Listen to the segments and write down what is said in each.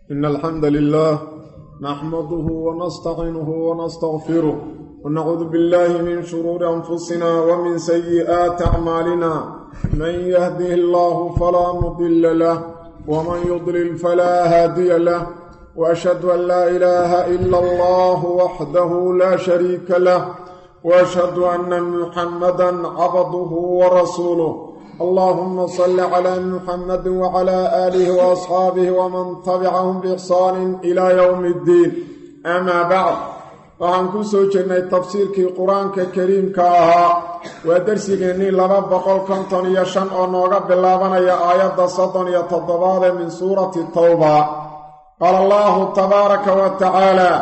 إن الحمد لله نحمده ونستعينه ونستغفره ونعوذ بالله من شرور أنفسنا ومن سيئات أعمالنا من يهده الله فلا مضل له ومن يضلل فلا هادي له وأشهد أن لا إله إلا الله وحده لا شريك له وأشهد أن محمدا عبده ورسوله اللهم صل على محمد وعلى آله وأصحابه ومن تبعهم بإحسان إلى يوم الدين أما بعد وعنكو سوچنay tafsiirkii quraanka kariimka ahaa waa darsigeennii 255 oo nooga bilaabanaya aayadda 37 min suurati tawba qala Allahu tabaaraka wa ta'ala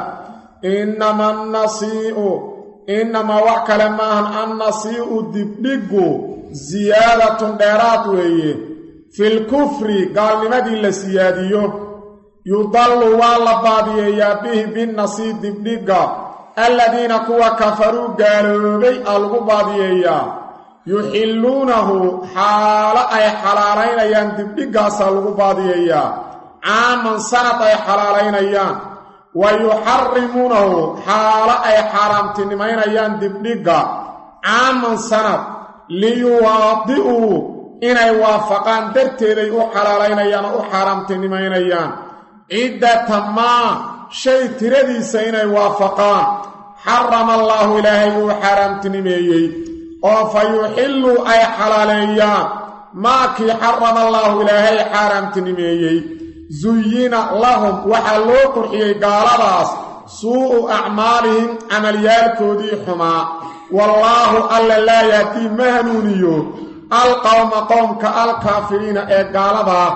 innama wa'kala ma'an an-nasi'u dibdigu ziyaadatun dheeraad weeye fil kufri gaalnimadii la siyaadiyo yudallu waa la baadiyeeyaa bihi binnasii dibdhiga aladiina kuwa kafaruu gaaloobay aa lagu baadiyeeyaa yuxilluunahu xaalo ay xalaalaynayaan dibdhigaasaa lagu baadiyeeyaa caaman sanad ay xalaalaynayaan wa yuxarrimuunahu xaalo ay xaaraamtinimaynayaan dibdhiga caaman sanad liyuwaadi'uu inay waafaqaan darteeday u xalaalaynayaan oo u xaaraamtinimaynayaan ciddata maa shay tiradiisa inay waafaqaan xarama allaahu ilaahay uu xaaraamtinimeeyey oo fa yuxilluu ay xalaaleeyaan maakii xarama allaahu ilaahay xaaraamtinimeeyey zuyina lahum waxaa loo qurxiyey gaaladaas suu'u acmaalihim camalyaalkoodii xumaa wallaahu alla laa yahdii ma hanuuniyo alqawma qowmka alkaafiriina ee gaaladaa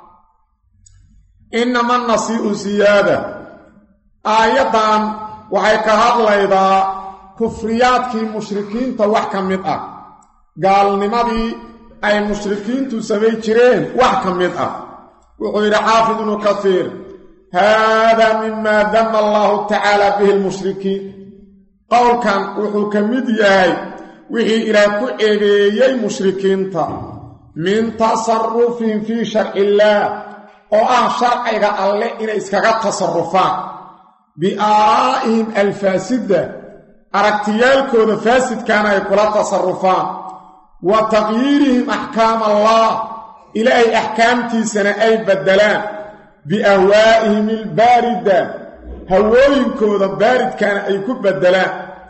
innama nasii'u siyaada aayaddan waxay ka hadlaydaa kufriyaadkii mushrikiinta wax ka mid ah gaalnimadii ay mushrikiintu samay jireen wax ka mid ah wuxuu yidhi xaafid ibnu kasiir haadaa mimaa dama allahu tacaala bihi lmushrikiin qowlkan wuxuu ka mid yahay wixii ilaah ku eedeeyey mushrikiinta min tasarufihim fii sharci illaah oo ah sharciga alle inay iskaga tasarufaan biaaraa'ihim alfaasidda aragtiyaalkooda faasidkaana ay kula tasarufaan wa taqyiirihim axkaam allah ilaahay axkaamtiisana ay beddelaan biahwaa'ihim albaarida hawooyinkooda baaridkaana ay ku beddelaan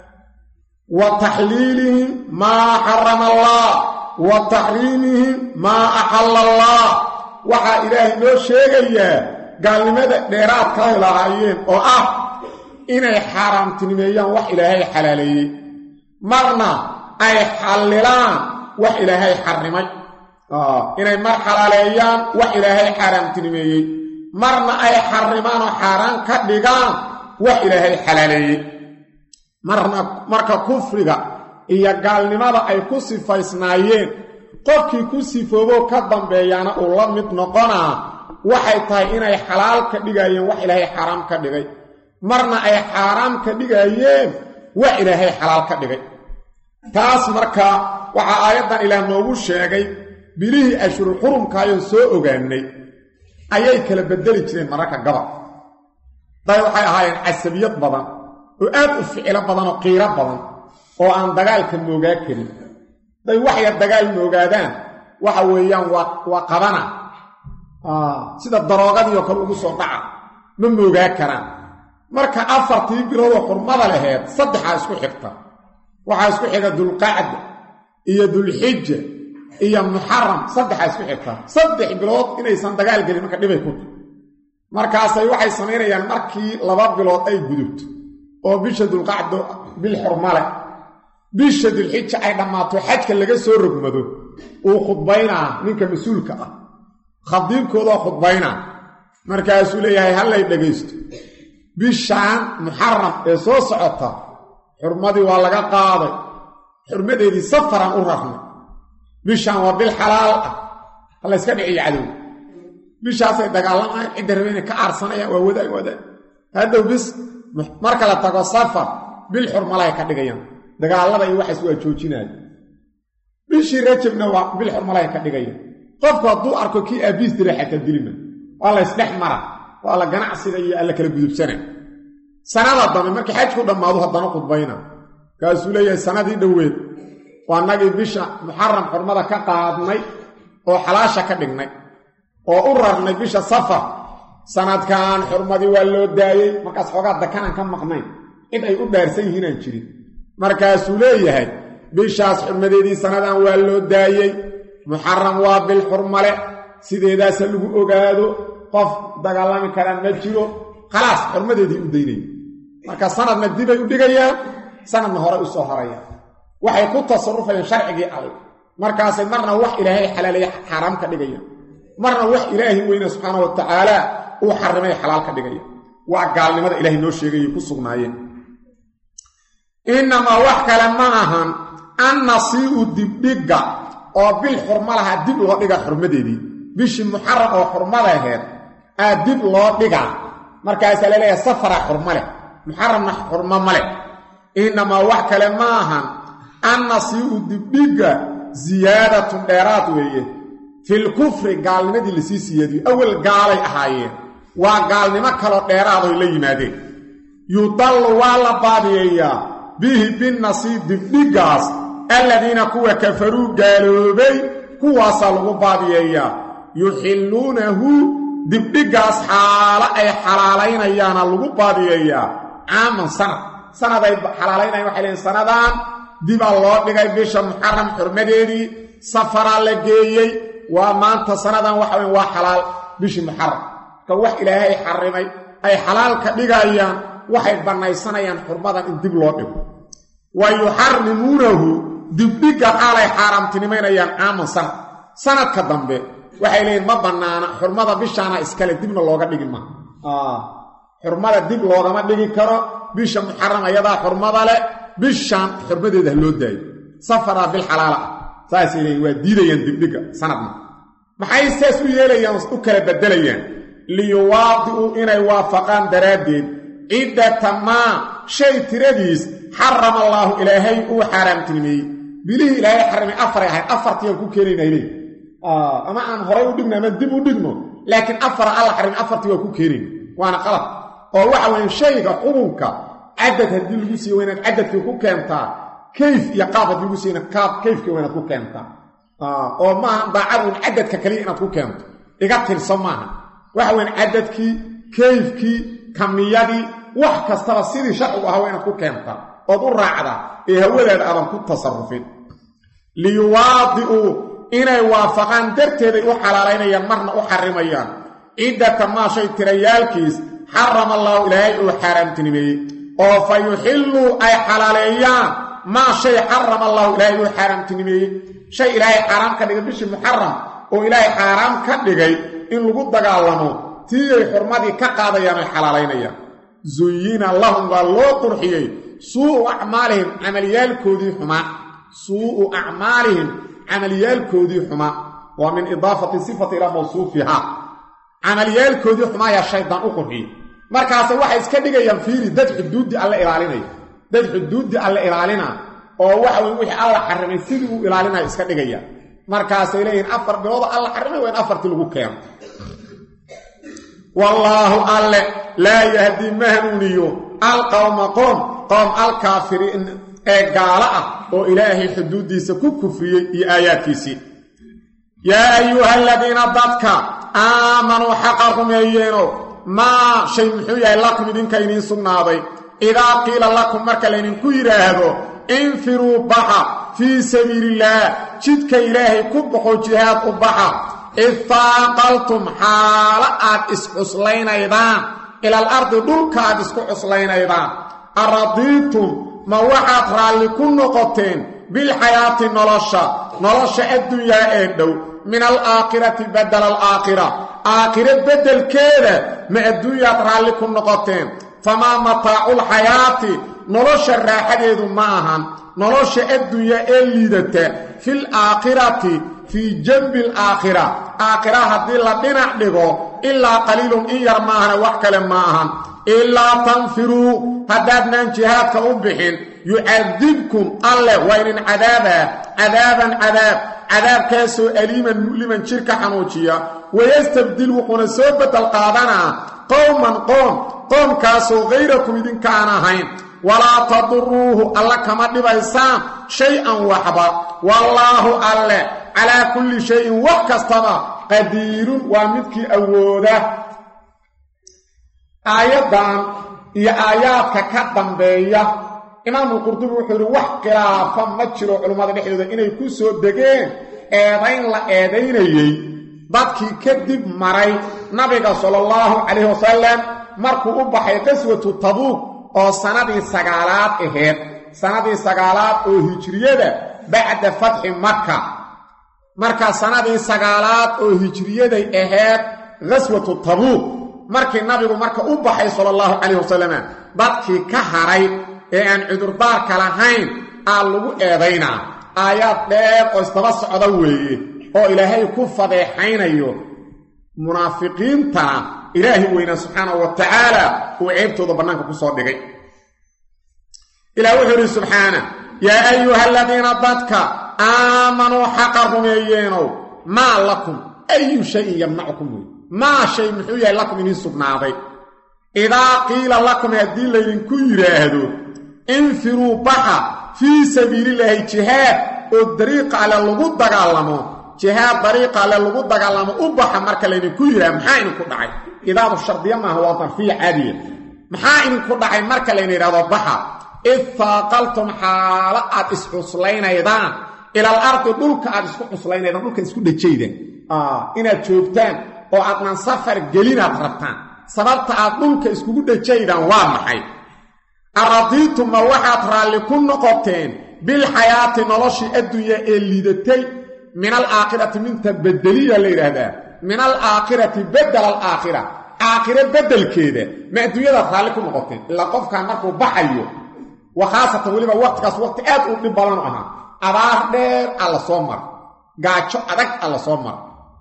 wa taxliilihim maa xarama allah wa taxriimihim maa axalla allah waxaa ilaahay noo sheegayaa gaalnimada dheeraadka ay lahaayeen oo ah inay xaaraamtinimeeyaan wax ilaahay xalaaleeyey marna ay xallilaan wax ilaahay xarrimay inay mar xalaaleeyaan wax ilaahay xaaraamtinimeeyey marna ay xarrimaan oo xaaraan ka dhigaan wax ilaahay xalaaleeyey marka kufriga iyo gaalnimada ay ku sifaysnaayeen qofkii ku sifooboo ka dambeeyaana uu la mid noqonaa waxay tahay inay xalaal ka dhigayeen wax ilaahay xaaraam ka dhigay marna ay xaaraam ka dhigayeen wax ilaahay xalaal ka dhigay taas marka waxaa aayaddan ilaah noogu sheegay bilihii ashhurul xurumkaayoon soo ogaanay ayay kala beddeli jireen mararka gabal day waxay ahaayeen casabiyad badan oo aad u ficilo badan oo qiiro badan oo aan dagaalka moogaa karin day wax yar dagaal moogaadaan waxa weeyaan waa qabana sida daroogadii oo kale ugu soo dhaca ma moogaa karaan marka 4 biloodoo xurmada laheyd 3 isku xigta waxaa isku xiga dulqacda iyo dulxija iyo muxaram 3 isku xigta 3 bilood inaysan dagaal gelin marka dhibay ku markaasay waxay samaynayaan markii 2 bilood ay gudubto oo bisha dulqacdo bil xurmale bisha dulxija ay dhammaato xajka laga soo rogmado uu khudbaynaa ninka mas-uulka ah khadiibkoodoo khudbaynaa markaasuu leeyahay hallay dhegaysto bishaan muxaram ee soo socota xurmadii waa laga qaaday xurmadeedii safaraan u rarnay bishaan waa bil xalaal ah halayska dhiciyo cadow bishaasay dagaalamayaan cidda rabe inay ka aarsanayaan waa wadaag haddow bis marka la tago safar bil xurmalahay ka dhigayaan dagaalada iyo waxaas waa joojinaya bishii rajabna waa bil xurmalahay ka dhigayaan qofku hadduu arko kii aabiis dira xataa dilima waa la isdhex mara waa la ganacsiga iyo alla kala gudubsana sanada dambe markii xajku dhamaado haddana qudbayna kaasuu leeyahay sanadii dhoweed waa nagii bisha muxarram xurmada ka qaadnay oo xalaasha ka dhignay oo u rarnay bisha safar sanadkan xurmadii waa loo daayey markaas xoogaa dakanaan ka maqnayn cid ay u dhaarsan yihiin aan jirin markaasuu leeyahay bishaas xurmadeedii sanadan waa loo daayey muxarram waa bil xurmale sideedaasa lagu ogaado qof dagaalami karaan ma jiro khalaas xurmadeedii u daynay marka sanadna dibay u dhigayaan sanadna hore u soo harayaan waxay ku tasarrufayaan sharcigii alle markaasay marna wax ilaahay xalaaleeyay xaraam ka dhigayaan marna wax ilaahay weyna subxaanahu wa tacaala uu xarimay xalaal ka dhigaya waa gaalnimada ilaahay noo sheegayay ku sugnaayeen inamaa wax kale ma ahan an nasii'u dibdhigga oo bil xurma lahaa dib loo dhiga xurmadeedii bishii muxarram oo xurmada aheed aa dib loo dhigaa markaasaa la leeyahay safara xurma leh muxarramna xurmo ma leh inamaa wax kale ma ahan an nasii'u dibdhigga ziyaadatun dheeraad weeye filkufri gaalnimadii lasii siyaadiyo awal gaalay ahaayeen waa gaalnimo kaloo dheeraadoy la yimaadeen yudallu waa la baadiyeeyaa bihi binnasii dibdhiggaas alladiina kuwa kafaruu gaaloobay kuwaasaa lagu baadiyeeyaa yuxilluunahu dibdhiggaas xaalo ay xalaalaynayaana lagu baadiyeeyaa caaman sanaday xalaalaynayaan waxay leeyiin sanadan dibaa loo dhigay bisha muxarram xurmadeedii safaraa la geeyey waa maanta sanadan waxa weyn waa xalaal bishii muxarram ka wax ilaahay xarimay ay xalaal ka dhigayaan waxay banaysanayaan xurmadan in dib loo dhigo wa yuxarrimuunahu dibdhigga xaalay xaaraamtinimaynayaan caaman sanadka dambe waxay leeyiin ma bannaana xurmada bishaana iskale dibna looga dhigi ma xurmada dib loogama dhigi karo bisha muxarram ayadaa xurmada leh bishaan xurmadeeda loo daayo safaraa bil xalaala ah saasay leeyiin waa diidayaan dibdhigga sanadna maxay saas u yeelayaan u kala beddelayaan liyuwaadi'uu inay waafaqaan daraaddeed ciddata maa shay tiradiis xarama allaahu ilaahay uu xaaraamtinimeeyey bilihii ilaahay xarimay afaray ahayd afartiiaan ku keenaynaa leey ama aan horay u dhigno ama dib u dhigno laakiin afara alla xarimay afartii waa ku keenayna waana qalad oo waxa weeye shayga xukunka cadad haddii lagu siiyo waa inaad cadadkii ku keentaa kayf iyo qaab haddii lagu siiyana qaab kayfkii waa inaad ku keentaa oo maaha daacadun cadadka kaliya inaad ku keento iga tirso maaha waxa weyn cadadkii kayfkii kamiyadii wax kastaba sidii sharcigu ahaa waa inaad ku keentaa ood u raacdaa ee hawadeeda aadan ku tasarrufin liyuwaadi'uu inay waafaqaan darteeday u xalaalaynayaan marna u xarimayaan ciddata maa shay tirayaalkiis xarama allaahu ilaahay uu xaaraamtinimeeyey oo fa yuxilluu ay xalaaleeyaan maa shay xarama allaahu ilaahay uu xaaraamtinimeeyey shay ilaahay xaaraam ka dhigay bishii muxarram oo ilaahay xaaraam ka dhigay in lagu dagaalamo tiiyay xurmadii ka qaadayaan ay xalaalaynayaan zuyina lahum waa loo qurxiyey suu'u acmaalihim camaliyaalkoodii xumaa suu'u acmaalihim camaliyaalkoodii xumaa waa min idaafati sifati ilaa mawsuufihaa camaliyaalkoodii xumaa ayaa shaydaan u qurxiyey markaase waxay iska dhigayaan fiiri dad xuduuddii alle ilaalinaya dad xuduuddii alle ilaalina oo waxa weye wixii alla xarimay sidii uu ilaalinaya iska dhigayaan markaasay leeyihiin 4 bilooda alla xarimay waa in 4tii lagu keeno wallaahu alle laa yahdii ma hanuuniyo alqawma qoom alkaafiriin ee gaala ah oo ilaahay xuduuddiisa ku kufriyey iyo aayaadkiisii yaa ayuha aladiina dadka aamanuu xaqa rumeeyeeno maa shay muxuu yahay lakum idinka idiin sugnaaday idaa qiila lakum marka laydinku yidhaahdo infiruu baxa fii sabiilillaah jidka ilaahay ku baxo jihaad u baxa ifaaqaltum xaalo aad iscusleynaydaan ilal ardi dhulka aad isku cuslaynaydaan aradiitum ma waxaad raalli ku noqoteen bilxayaati nolosha addunyaa ee dhow min alaakhirati badala alaakhira aakhiro beddelkeeda ma adduunyaad raalli ku noqoteen famaa mataaculxayaati nolosha raaxadeedu ma ahan nolosha addunya ee liidata fil aakhirati fii janbi alaakhira aakhira haddii la dhinac dhigo ilaa qaliilun in yar maahana wax kale ma ahan ilaa tanfiruu haddaadnaan jihaadka u bixin yucadibkum alleh waa inin cadaabaa cadaaban cadaab cadaabkaasoo aliiman mu'liman jirka xanuujiya wayastabdil wuxuuna soo bedel qaadanaa qowman qoomkaasoo hayrakum idinka aan ahayn walaa taduruuhu alla kama dhibaysaan shay-an waxba wallaahu alle calaa kulli shayin wax kastaba qadiirun waa midkii awooda aayaddan iyo aayaadka ka dambeeya imaamu qurdubi wuxuu yidhi wax khilaafa ma jiro culummada dhexdooda inay ku soo degeen eedayn la eedaynayey dadkii kadib maray nabiga sala allahu calayhi wasalam markuu u baxay qaswatu tabuuk oo sanadii sagaalaad ahayd sanadii sagaalaad oo hijriyada bacda fatxi maka markaa sanadii sagaalaad oo hijriyaday ahayd qaswatu tabuuk markii nabigu marka u baxay sala allahu calayhi wasalam dadkii ka haray ee aan cudurdaarka lahayn aa lagu eedaynaa aayaad dheer oo isdaba socda weeye oo ilaahay ku fadeexaynayo munaafiqiintana ilaahi weynaa subxaanahu wa tacaala uu ceebtooda bannaanka ku soo dhigay ilaah wuxuu yidhi subxaana yaa ayuha aladiina dadka aamanuu xaqa rumeeyeenow maa lakum ayu shayin yamnacukum wey maa shay muxuu yahay lakum idiin sugnaaday idaa qiila lakum haddii laydinku yidhaahdo infiruu baxa fii sabiilillaahi jihaad oo dariiqa alle lagu dagaalamo jihaad dariiqa alle lagu dagaalamo u baxa marka laydinku yidhaha maxaa idinku dhacay idaadu shardiya maaha waa darfiya caadiya maxaa idinku dhacay marka layna yidhahdo baxa id faaqaltum xaalo aad iscuslaynaydan ilal ardi dhulka aad isku cuslaynaydan dhulka isku dhajaydaan inaad joogtaan oo aadnan safar gelinaad rabtaan sababta aad dhulka iskugu dhajaydaan waa maxay aradiitum ma waxaad raalli ku noqoteen bilxayaati noloshii addunya ee liidatay min alaakhirati minta bedeliya la yidhaahdaa min alaakhirati bedel alaakhira aakhiro bedelkeeda ma adduunyadaad raalli ku noqoteen ilaa qofkaan markuu baxayo wa khaasatan weliba waqtigaas waqti aad u dhib badan ahaa abaar dheer alla soo mar gaajo adag alla soo mar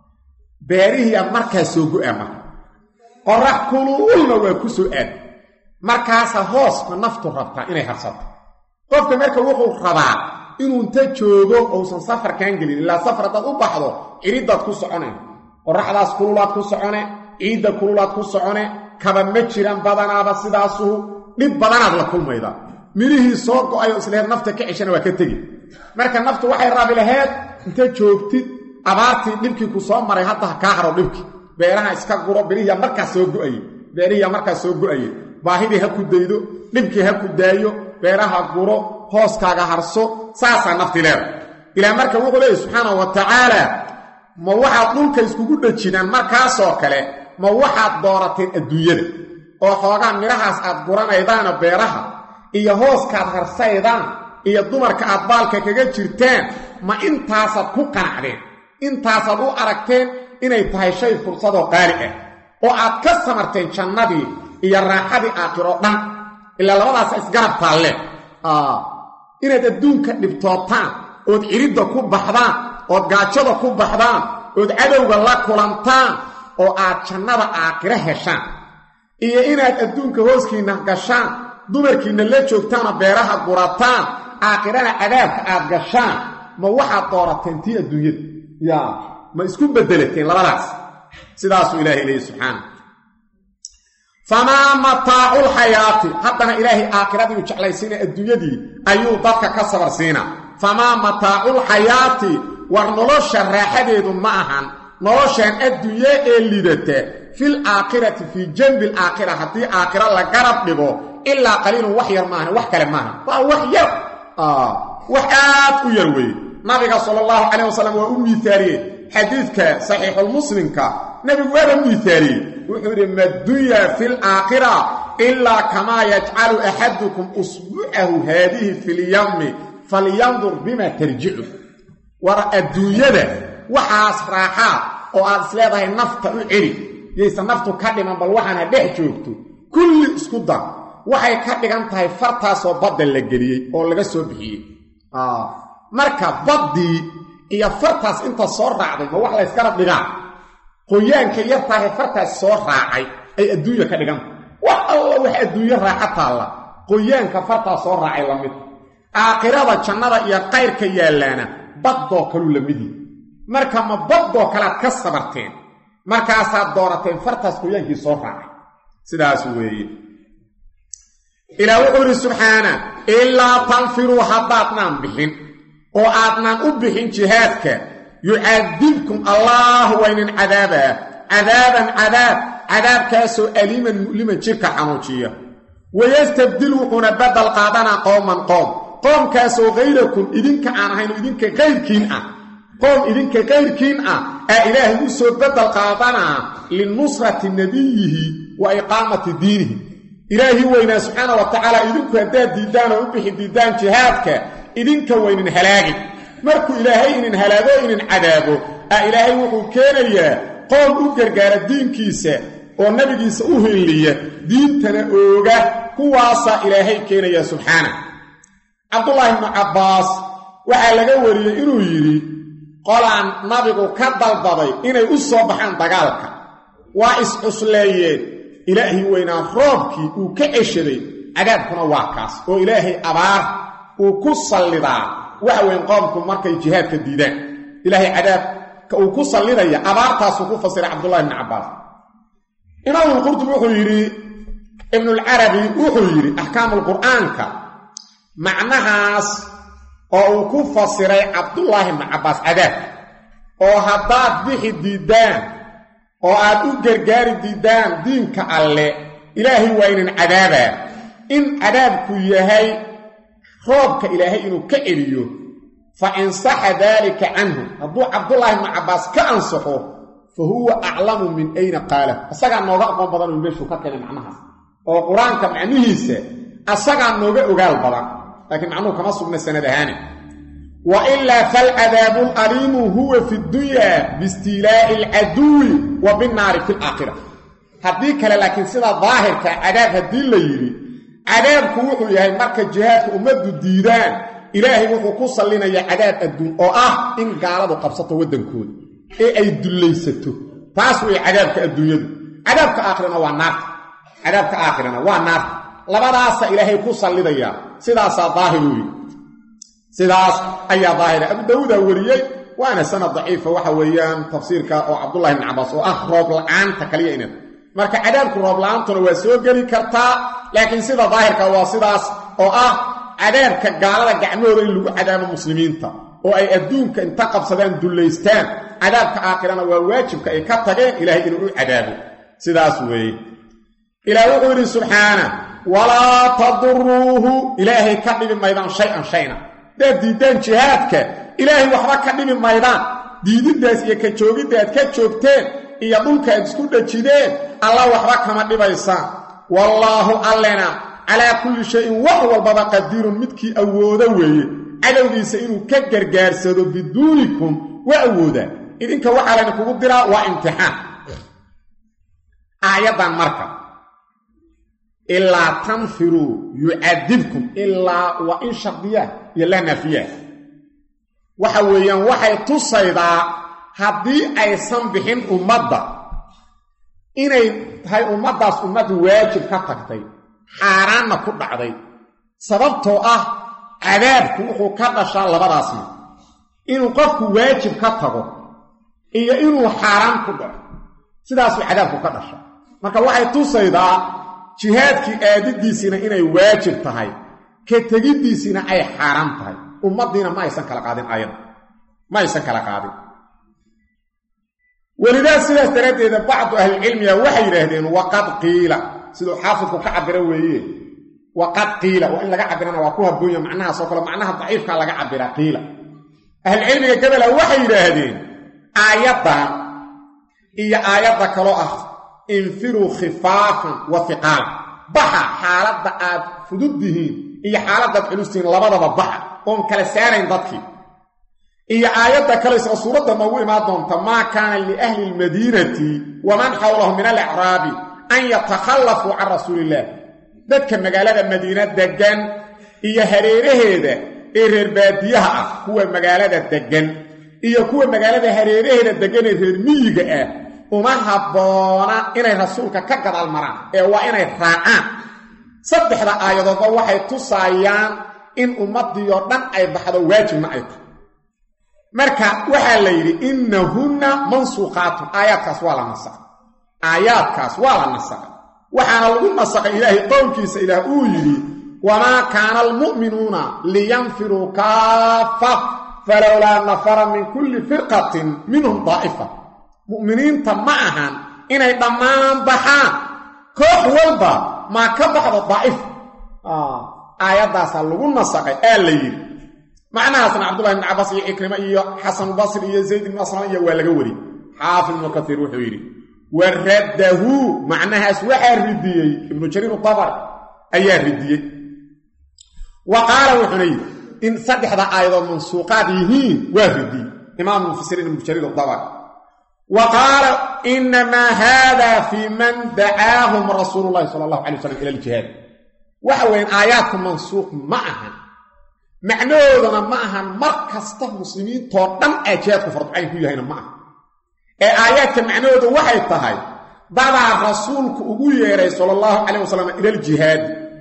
beerihiia markaa soo go-a marka qorax kuluulna waa ku soo aad markaasa hooska naftu rabtaa inay harsato qofka marka wuxuu rabaa inuu inta joogo uusan safarkaan gelin ilaa safar haddaad u baxdo ciriddaad ku socone qoraxdaas kululaad ku socone ciidda kululaad ku socone kaba ma jiraan badanaaba sidaasuhu dhib badanaad la kulmayda mirihii soo go-ayo isleheed nafta ka ceshana waa ka tegi marka naftu waxay rabi laheed inta joogtid abaartii dhibkii ku soo maray hadda ha kaa haro dhibkii beeraha iska guro berihiya markaas soo go-aye beerihiya markaas soo go-aye baahidii ha ku daydo dhibkii ha ku daayo beeraha guro hooskaaga harso saasaa nafti leeda ilaa marka wuxuu leeyahy subxaanahu wa tacaala ma waxaad dhulka iskugu dhajinaan markaasoo kale ma waxaad doorateen adduunyada oo xoogaa midhahaas aad guranaydaana beeraha iyo hooskaad harsaydaan iyo dumarka aad baalka kaga jirtaan ma intaasaad ku qanacdeen intaasaad u aragteen inay tahay shay fursadoo qaali ah oo aad ka samarteen jannadii iyo raaxadii aakhiro dhan ilaa labadaasa isgarab taalle inaad adduunka dhibtootaan ood ciridda ku baxdaan ood gaajada ku baxdaan ood cadowga la kulantaan oo aad jannada aakhiro heshaan iyo inaad adduunka hooskiinna gashaan dumarkiinna la joogtaanoo beeraha gurataan aakhirana cadaabka aad gashaan ma waxaad doorateen tii adduunyada yaa ma isku beddelateen labadaas sidaasuu ilaahay leeyahy subxaana famaa mataaculxayaati haddana ilaahay aakhiradii u jeclaysiina adduunyadii ayuu dadka ka sabar siinaa famaa mataaculxayaati war nolosha raaxadeedu ma ahan noloshan adduunye ee lidata fil aakhirati fii janbi alaakhira haddii aakhira la garab dhigo ilaa qaliilun wax yar maahan wax kale maahan waa wax yar wax aad u yar weeye nabiga sala allahu calayh wasalam waa u miithaaliyey xadiidka saxiixulmuslimka nabigu waaba miithaaliyey wuxuu yidhi maddunya fi laakhira ilaa kamaa yajcalu axadukum usbucahu haadihi fi lyammi falyandur bima tarjicu war adduunyada waxaas raaxaa oo aad isleedahay nafta u celi yaysa naftu ka dhiman bal waxaana dhex joogto kulli isku dar waxay ka dhigan tahay fartaasoo badda la geliyey oo laga soo bixiyey marka baddii iyo fartaas inta soo raacday ma wax laysgarab dhigaa qoyaanka yartaahe fartaas soo raacay ay adduunya ka dhiganta wax alla wax adduunyo raaxa taalla qoyaanka fartaas soo raacay la mid aakhirada jannada iyo qayrka yaallaana baddoo kaluu la mid yihi marka ma baddoo kalaad ka sabarteen markaasaad doorateen fartaas qoyaankii soo raacay sidaas weeye ilaah wuxuu yidhi subxaana ilaa tanfiruu haddaadnaan bixin oo aadnaan u bixin jihaadka yucadibkum allah waynin cadaabaa cadaaban cadaabkaasoo aliiman mu'liman jirka xanuujiya wayastabdil wuxuuna badal qaadanaa qowman qoomkaasoo hayrakum idinka aan ahayn idinka kayrkiin ah qoom idinka kayrkiin ah ilaahay u soo badal qaadanaa linusrati nabiyihi wa iqaamati diinihi ilaahi weynaa subxaana wa tacaala idinku haddaad diiddaan oo u bixi diiddaan jihaadka idinka waynin halaagi markuu ilaahay inin halaago inin cadaabo ilaahay wuxuu keenayaa qoom u gargaara diinkiisa oo nabigiisa u heliya diintana ooga kuwaasaa ilaahay keenaya subxaana cabdullaahi ibnu cabbaas waxaa laga wariyey inuu yidhi qolaan nabigu ka dalbaday inay u soo baxaan dagaalka waa iscusleeyeen ilaahay weynaa roobkii uu ka ceshaday cadaabkuna waa kaas oo ilaahay abaar uu ku sallidaa waxa weyn qoomku markay jihaadka diidaan ilaahay cadaabka uu ku sallidaya abaartaasuu ku fasiray cabdullahi ibnu cabbaas imaamulqurtubi wuxuu yidhi ibnulcarabi wuxuu yidhi axkaamulqur'aanka macnahaas oo uu ku fasiray cabdullaahi ibnu cabbaas cadaabka oo haddaad bixi diiddaan oo aad u gargaari diiddaan diinka alle ilaahay waa inin cadaabaa in cadaabku yahay roobka ilaahay inuu ka celiyo fa in saxa daalika canhu hadduu cabdullaahi ibnu cabbaas ka ansaxo fa huwa aclamu min ayna qaala asagaa nooga aqoon badan uu meeshuu ka keenay macnahaas oo qur-aanka macnihiisa asagaa nooga ogaal badan laakiin macnuhu kama sugna sanad ahaani wa ilaa falcadaabu alaliimu huwa fi ddunyaa biistiilaa'i alcaduwi wa binnaari fi alaakhira haddii kale laakiin sida daahirka cadaab haddii la yidhi cadaabku wuxuu yahay marka jihaadka ummaddu diidaan ilaahay wuxuu ku sallinayaa cadaab adduun oo ah in gaaladu qabsato waddankooda ee ay dullaysato taas way cadaabka adduunyadu cadaabka aakhirana waa naarta cadaabka aakhirana waa naarta labadaasa ilaahay ku sallidayaa sidaasaa daahir u yidhi sidaas ayaa daahira abu daawuudaa wariyey waana sanad daciifa waxa weeyaan tafsiirka oo cabdullahi ibn cabbaas oo ah roob la'aanta kaliya inad marka cadaabku roob la'aantuna waa soo geli kartaa laakiin sida daahirka waa sidaas oo ah cadaabka gaalada gacmahooda in lagu cadaabo muslimiinta oo ay adduunka inta qabsadaan dullaystaan cadaabka aakhirana waa waajibka ay ka tageen ilaahay inuu u cadaabo sidaas weeye ilaah wuxuu yidhi subxaana walaa taduruuhu ilaahay ka dhibi maydaan shay-an shayna daad diiddaan jihaadka ilaahay waxba ka dhibi maydaan diididdaas iyo ka joogidda aad ka joogteen iyo dhulka aad isku dhajideen alla waxba kama dhibaysaan wallaahu allena calaa kulli shayin wax walbaba qadiirun midkii awoodo weeye cadowgiisa inuu ka gargaarsado biduunikum waa awoodaa idinka waxaa laydinkugu diraa waa imtixaan aayaddan marka ilaa tanfiruu yucadibkum ilaa waa in shardiyaa iyo laa naafiyaa waxa weeyaan waxay tusaydaa haddii aysan bixin ummadda inay tahay ummaddaas ummad waajib ka tagtay xaaraanna ku dhacday sababtoo ah cadaabku wuxuu ka dhashaa labadaasna inuu qofku waajib ka tago iyo inuu xaaraan ku dhaco sidaasuu cadaabku ka dhasha marka waxay tusaydaa jihaadkii aadiddiisiina inay waajib tahay ka tegiddiisiina ay xaaraan tahay ummaddiina ma aysan kala qaadin ayada ma aysan kala qaadin welidaas sidaas daraaddeeda bacdu ahlicilmiga waxay yidhaahdeen waqad qiila siduu xaafidku ka cabiro weeye waqad qiila waa in laga cabirana waa ku haboonya macnahaasoo kale macnaha daciifkaa laga cabiraa qiila ahlucilmiga gabala waxay yidhaahdeen aayaddan iyo aayadda kaloo ah infiruu khifaafan wa hiqaalan baxa xaaladda aad fududdihiin iyo xaaladdaad culustihiin labadaba baxa oon kala saarayn dadkii iyo aayadda kale isla suuradda noogu imaan doonta maa kaana liahli lmadiinati waman xawlahu min alacraabi an yatakhallafuu can rasuuliillaah dadka magaalada madiina deggan iyo hareeraheeda ee reer baadiyaha ah kuwa magaalada deggan iyo kuwa magaalada hareeraheeda deggan ee reer miyiga ah uma habboona inay rasuulka ka gadaal maraan ee waa inay raacaan saddexda aayadoodba waxay tusaayaan in ummaddii oo dhan ay baxdo waajibna ay tahay marka waxa la yiri innahunna mansuqatun aayadkaas waa la nasakh aayadkaas waa la nasakh waxaana lagu nasakhay ilaahi qowlkiisa ilaah uu yiri wama kana almu'minuna liyanfiru kaffa falawla nafara min kulli firqatin minhum da'ifa mu'miniinta ma'ahan inay dhamaan baxaan koox walba ma ka baxdo da'if aayadaas lagu nasakhay ee la yiri macnahaasna Abdullah ibn Abbas iyo Ikrima iyo Hasan al-Basri iyo Zayd ibn Aslam iyo waa laga wari Haafid ibn Kathir wuxuu yiri waradahu macnahaas waxa ridiyay ibn Jarir al-Tabari ayaa ridiyay وقال وحني إن صدحت أيضا منسوقات يهين واردي إمام المفسرين ابن جرير الطبري وقال إنما هذا في من دعاهم رسول الله صلى الله عليه وسلم إلى الجهاد وحوين آيات منسوق معها معنوذنا معها مركز المسلمين طردن أجياد كفرط عين كيها هنا معها آيات معنوذ وحي الطهي بعد رسولك أبوية صلى الله عليه وسلم إلى الجهاد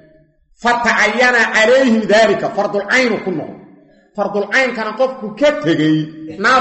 فتعين عليه ذلك فرض العين كله فرض العين كان قفك كتغي نار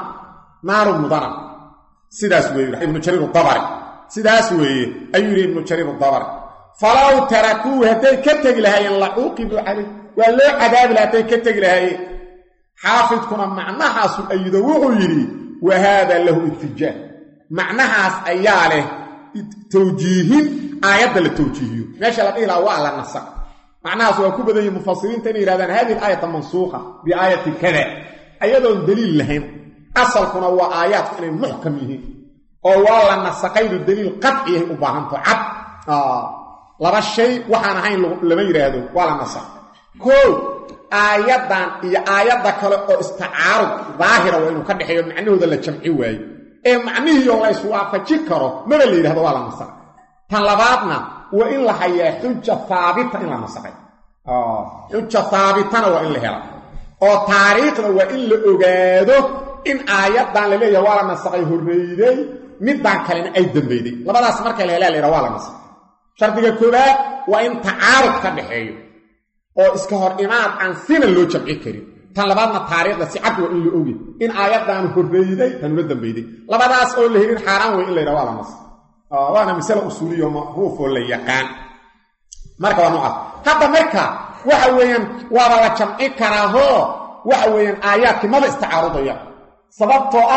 مضنة سداس وي ابن جرير الطبري سداس وي ايوري ابن جرير الطبري فلو تركوه هدي كتغي لهي لعوقبوا عليه ولا عذاب لا كتغي لهي حافظ كنا معناها سو ايدو ويري وهذا له اتجاه معناها اياله توجيه آيات للتوجيه ماشي لا قيل وعلى النسق معناها سوى كبدا المفسرين تاني يرادان هذه الآية منسوخة بآية كذا أيضا دليل لهم أصل كنا هو آيات كنا محكمه أو والله النسقين الدليل قطعيه مباهمته عب لبا الشيء وحانا هين لما يرادوا ولا نسق كو آياتان إيا آيات ذكرة استعارض ظاهرة وإنه كان يحيو معنه ذا اللي جمعي واي معنه يولا يسوى فجكره ماذا اللي يرادوا ولا نسق طلباتنا وإن لحيا حجة ثابتة إلا مسخي حجة ثابتة وإن لهلا أو تاريخنا وإن لأغاده إن آيات دان لليه يوالا مسخي هريدي مدان كالين أي دنبيدي لما دا سمرك الهلال يروالا مسخي شرطك كبات وإن تعارض كبحيو أو إسكهر إمام عن سنة اللو جمعي كريم طلباتنا تاريخ لسيعب وإن لأغي إن آيات دان هريدي تنوي دنبيدي لما دا أسأل لهيرين حرام وإن ليروالا مسخي وانا مثال أصولي ومعروف ولا يقان مركا ونوعات هذا مركا وحوين وراء جمعي كراهو وحوين آيات ما استعارضية سببتها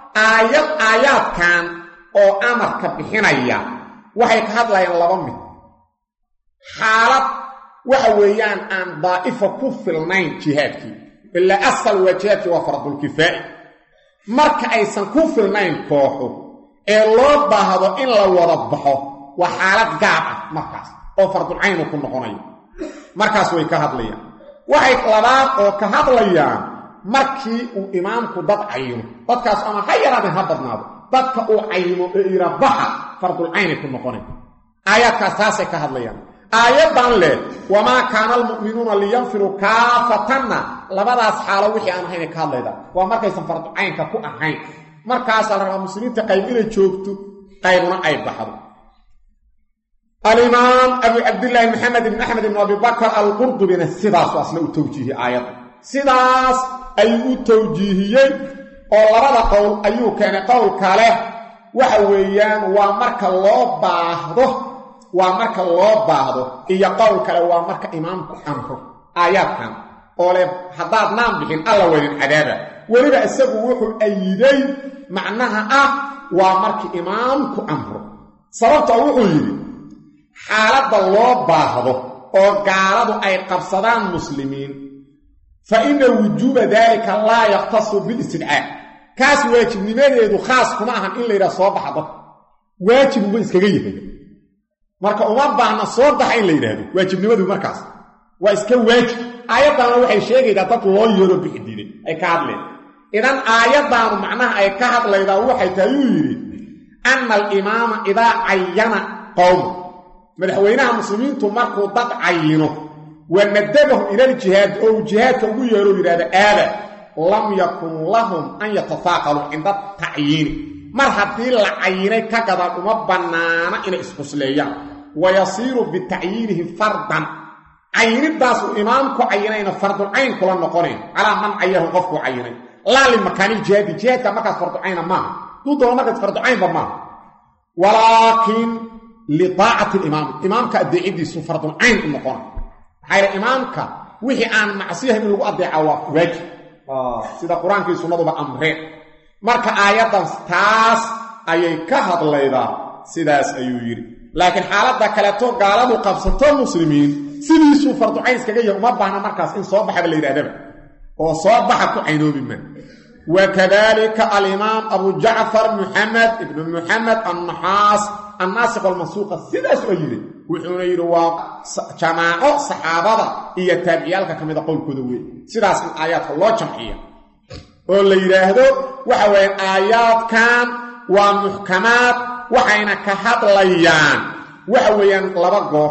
آيات كان أو أمر كبحينية وحي كهاد لا ينلبمي حالة وحوين أن ضائفة كفر النين جهادك إلا أصل وجهاتك وفرض الكفاء مركا أيسان كفر النين كوحو ee loo baahdo in la wada baxo waa xaalad gaar ah markaas oo fardul cayn ku noqonayo markaas way ka hadlayaan waxay labaad oo ka hadlayaan markii uu imaamku dad cayimo dadkaas ama hayraadin ha badnaado dadka uu cayimo ee irabaha fardul cayn ku noqonayo aayadkaas taasay ka hadlayaan aayadan le wama kana almu'minuna liyanfiru kafatana labadaas xaalo wixii aan ahayn ka hadlayda waa markaysan fardul caynka ku ahayn markaas la rabo muslimiinta qayb inay joogto qaybna ay baxdo al-imam abu abdullah muhammad ibn ahmad ibn abi bakr al-qurtubi sidaas asla u tawjihi aayad sidaas ay u tawjihiyay oo labada qowl ayuu keenay qowl kale waxa weeyaan waa marka loo baahdo iyo qowl kale waa marka imaamku amro aayadkan oo le hadaad naam bixin alla weyn cadaaba waliba isagu wuxuu ayiday macnaha waa markii imaamku amro sababta wuxuu yiri xaaladda loo baahdo oo gaaladu ay qabsadaan muslimiin fa inna wujuba dalika la yaqtasu bil istid'a kaas waajibnimadeedu khaas kuma ahan in la yiraahdo soo baxdo waajib uu iskaga yahay marka uma baahna soo bax in la yiraahdo waajibnimadu markaas waa iska waajib aayadana waxay sheegaydaa dad loo yeero bixididay ay ka hadleen idan aayadana macnaha ay ka hadlaydaa waxay tahay yiri anna al-imaama idha ayyana qawm madaxweynaha muslimiintu markuu dad ayino ونبدأهم إلى الجهاد أو جهاد كأبو يرو يراد آبا لم يكن لهم أن يتفاقلوا عند التعيين مرحبا لعيني كقضى أمبنانا إلى إسفسلية ويصير بتعيينه فردا عين الداس إمامك عينين فرد العين كلا نقرين على من عيه غفك عينين لا لمكان الجهاد الجهاد كما كان فرض عين ما دون ما كان فرض عين ما ولكن لطاعة الإمام كأدعي سو فرض عين النقون حيث إمامك وحي عن معصيه من لغو أدعي واجب سيدا قرآن كي سنة بأمرين marka aayadan taas ayay ka hadlaydaa sidaas ayuu yiri laakiin xaaladda kale to gaaladu qabsato muslimiin sidiisu fardu cayn iskaga yahay uma baahna markaas in soo baxaba la yiraahdo oo soo baxa ku caynoobi ma wakadalika al-imam Abu Ja'far Muhammad ibn Muhammad an-Nahas an-Nasikh wal-Mansukh sidaas oo yiri wuxuu yiri waa jamaaco saxaabada iyo tabi'iyalka kamida qowlkooda weey sidaas in aayadka loo jamciyo oo la yiraahdo waxa weyn aayadkan waa muhkamaad waxayna ka hadlayaan waxa weeyaan laba goor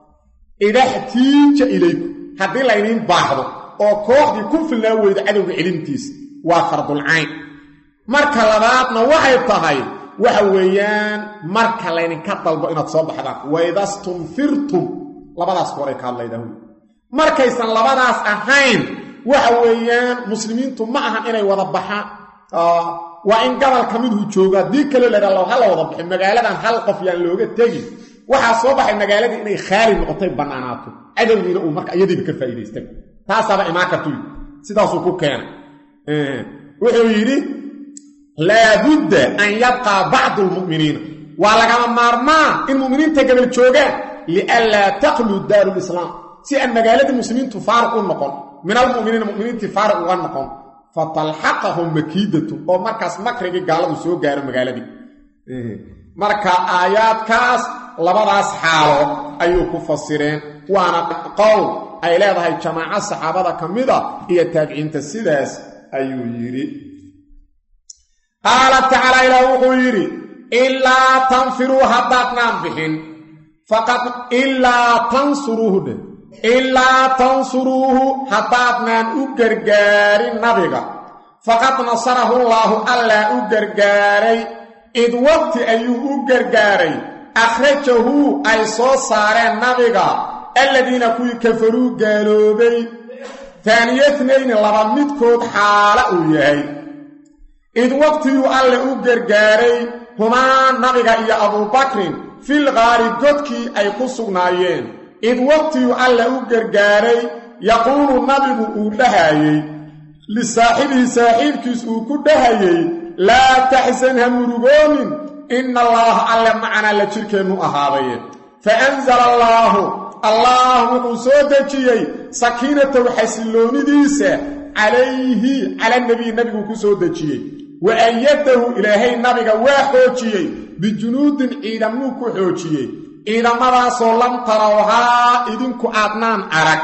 idahtiija ilayku hadii la idin baahdo oo kooxdii ku filnaa weyda cadawga cilintiisa waa fardul ayn marka labaadna waxay tahay waxa weeyaan marka la idin ka dalbo inaad soo baxdaan waydastunfirtum labadaas goor ay ka hadlayaan markaysan labadaas ahayn waxa weeyaan muslimiintu ma ahan inay wada baxaan waa in gobol kamid uu jooga dii kale la hal wada baxay magaaladan hal qof yaan looga tagi waxa soo baxay magaaladii inay khaali noqotay banaanaato adawgiina uu marka iyadii ka faa'iideystay taasaba imaakatu sidaas uu ku keenay wuxuu yiri la budda an yabqa ba'd al-mu'minin wa lagama maarmaa in mu'miniinta gabal joogaan li alla taqlu darul islam si an magaaladii muslimiintu faarq u noqon من المؤمنين المؤمنين تفارق وغنقهم فتلحقهم مكيدة او مركز مكرغي قالوا سو غير مغالدي marka aayadkaas labadaas xaalo ayuu ku fasireen waana qowl ay leedahay jamaaca saxaabada kamida iyo taabiciinta sidaas ayuu yiri qala ta'ala ilahu yiri illa tanfiru hadatna bihin faqad illa tansuruhu illa tansuruhu hadatna ugargaari nabiga faqad nasarahu Allah alla ugargaaray id waqti ayuu ugargaaray akhrajahu ay soo saareen nabiga alladina kuwi kafaru gaaloobay taaniyatnayn laba midkood xaala uu yahay id waqti uu alla ugargaaray huma nabiga iyo Abu Bakr fil ghaari godki ay ku sugnaayeen id waqti uu alla ugargaaray yaqulu nabigu uu dhahayay li saahibi saahibkiis uu ku dhahayay لا تحزن همرغون إن الله على معنا لجركنو أهابيه فأنزل الله وقصودكي سكينة وحسلون ديسة عليه على النبي وقصودكي وأيده إلهي النبي وحوكي بجنود إذا موكو حوكي إذا مرى صلام تروها إذنكو أدنان أرك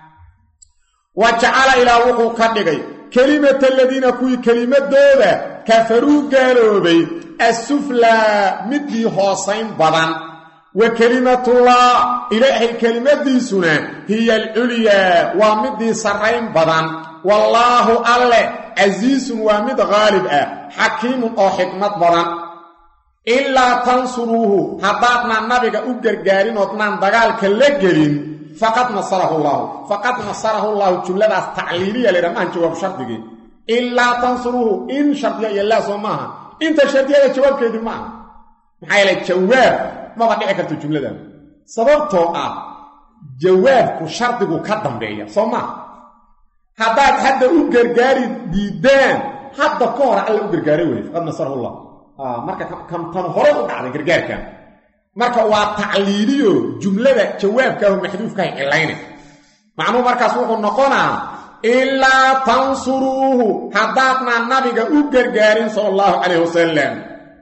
وجعل إلى وقو كدغي كلمة الذين كوي كلمة دولة كفروا قالوا السفلى مدي حسين بدن وكلمة الله إلهي الكلمة دي سنة هي العليا ومدي سرين بدن والله الله عزيز ومد غالب حكيم أو حكمة بدن إلا تنصروه حضاتنا النبي أقر قارين وطنان دقال كاللقرين فقد نصره الله جملة تعليلية لرمان جواب شرطي إلا تنصروه إن شرطي الله سماها إنت شرطي جواب كيدي معه محايا لك جواب ما بدي أكرت الجملة ده سببته جوابك شرطك كدام بيا سماها حداد حد أقر قاري ديدان حد كورا على أقر قاري ولي فقد نصره الله مركا كم تنهره قاعد أقر قاري كان marka waa tacliiliyo jumlada jawaabka oo maxduufka ay cilayna macnu markaas wuxuu noqonaa illa tansuruhu hadaadna nabiga u gargaarin sallallahu alayhi wasallam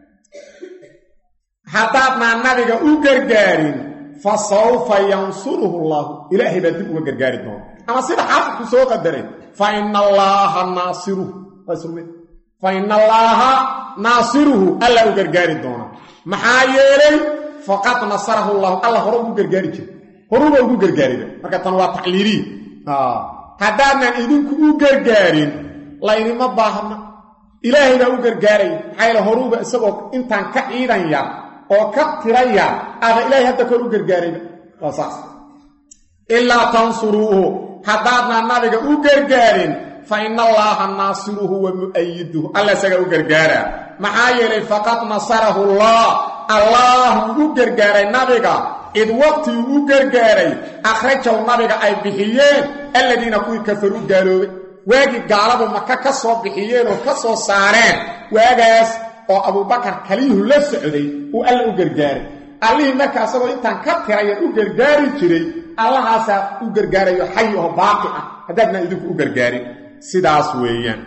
hadaadna nabiga u gargaarin fa sawfa yansuruhu Allah ilaahi baa dib uga gargaari doona ama sida xafku soo qadaray fa inna allaha nasiruhu fa inna allaha nasiruhu alla u gargaari doona maxaa yeelay فقط نصره الله هرب غرغاري هرب ugu gargaariyo marka tan waa tacliili hadana idinku u gargaarin layni ma baahna ilaahay baa u gargaaray hayla horuba isagoo intaan ka ciidan yar oo ka tiraya aba ilaahay hadda kor u gargaaray wasaas illa tansuruhu hadana nabiga u gargaarin fa inna allaha naasiruhu wa mu'ayiduhu alla isaga u gargaara maxaa yeelay faqad nasarahu allah u gargaaray nabiga id waqti u gargaaray akhrajaw nabiga ay bixiyeen alladina kuwii kafaru gaaloobay waagi gaaladu maka ka soo bixiyeen oo ka soo saareen waagaas oo abubakar kaliihu la socday uu alla u gargaaray allihii marka asagoo intaan ka tiraya u gargaari jiray allahaasaa u gargaarayo xay oo baaqi ah haddaadna idinku u gargaarin sidaas weeyaan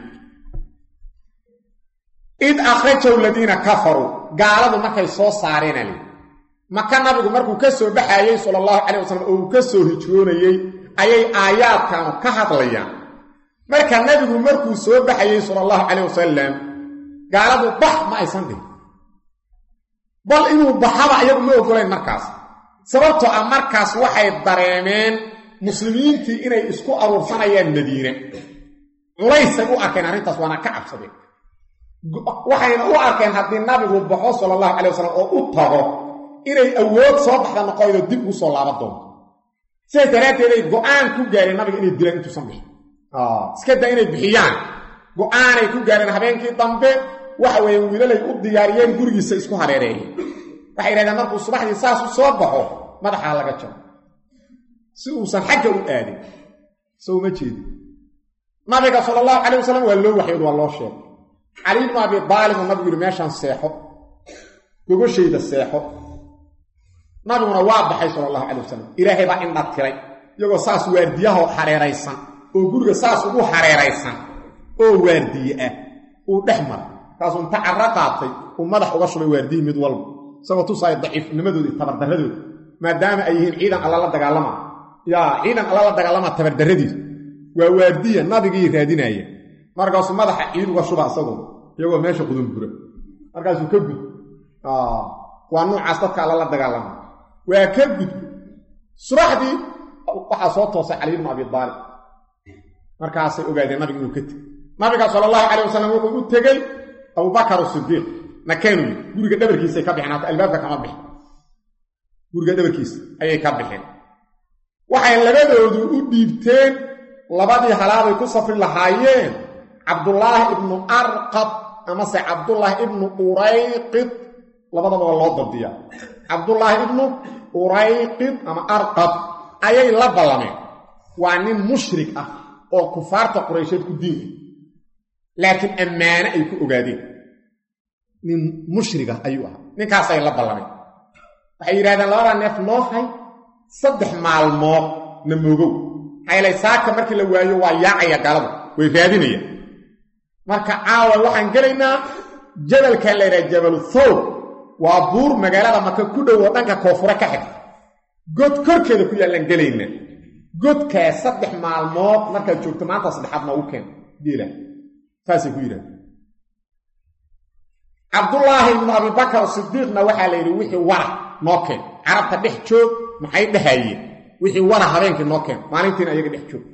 id akhrajaw aladiina kafaruu gaaladu markay soo saareen ali maka nabigu markuu ka soo baxayay sallallahu alayhi wasallam oo uu ka soo hijroonayay ayay aayaadkan ka hadlayaan marka nabigu markuu soo baxayay sallallahu alayhi wasallam gaaladu bax ma aysan dhihin bal inuu baxaba ayagu ma ogoleen markaas sababtoo ah markaas waxay dareemeen muslimiintii inay isku aruursanayaan madiina culaysay u arkeen arrintaas waana ka cabsadeen waxayna u arkeen haddii nabigu baxo sallallahu alayhi wasallam oo u tago inay awood soo baxda noqoydo dib u soo laaban doonto sidaas daraaddeed ay go'aan ku gaareen nabiga inay dilaan intuusan bixin iska daa inay bixiyaan go'aanay ku gaareen habeenkii dambe waxa weeye wiilalay u diyaariyeen gurigiisa isku hareereeyeen waxay yidhahdeen markuu subaxdii saas u soo baxo madaxaa laga jaro si uusan xagga u aadin soo ma jeedin nabiga sallallahu alayhi wasallam waa loo waxyood waa loo sheegay cali ibn abi taalib nabigu yiri meeshan seexo gogoshayda seexo nabiguna waa baxay sallallahu alayhi wasallam ilaahay baa indha tiray iyagoo saas waardiyaha hareeraysan oo guriga saas ugu hareeraysan oo waardiye ah uu dhexmar kaas uu tacarra qaatay uu madax uga shubay waardiye mid walba sababtu saay daciifnimadoodii tabardaradooda maadaama ay yihiin ciidan alla la dagaalama ciidan alla la dagaalama tabardaradiis waa waardiye nabigii raadinaya markaasuu madaxa ciid uga shuba asagoo iyagoo meesha qudun gura markaasuu ka gud waa noocaas dadka alla la dagaalama waa ka gud subaxdii waxaa soo toosay cali ibn abi taalib markaasay ogaadeen nabiga inuu ka tegey nabiga sallallahu alayhi wasallam wuxuu u tegey abubakar as-siddiq makaanu guriga dhabarkiisa ka bixin hata albaabka kama bixin guriga dhabarkiisa ayay ka bixin waxay labadoodu u dhiibteen labadii halaabay ku safri lahaayeen cabdullah ibn arqab ama se cabdullah ibn urayqid labadaba loo dabdiya cabdullah ibn urayqid ama arqab ayay la ballameen waa nin mushrik ah oo kufaarta quraysheed ku diin laakiin ammaano ay ku ogaadeen nin mushrik ah ayuu ahaa ninkaasay la ballameen waxay yidhahdeen labada neef noo hay 3 maalmood na moogow haylay saaka markii la waayo waa yaacaya gaaladu way raadinayaan marka caawa waxaan gelaynaa jabalkan la yidhaha jabalu thawr waa buur magaalada maka ku dhow oo dhanka koonfure ka xigta god korkeeda ku yaallaan gelaynaa godkaa 3 maalmood markaad joogto maanta saddexaad noogu keen diila saasay ku yidhahdeen cabdullaahi ibnu abibakar sidiiqna waxaa la yidhi wixii wara noo keen carabta dhex joog maxay dhahayeen wixii wara habeenkii noo keen maalintiina ayaga dhex joog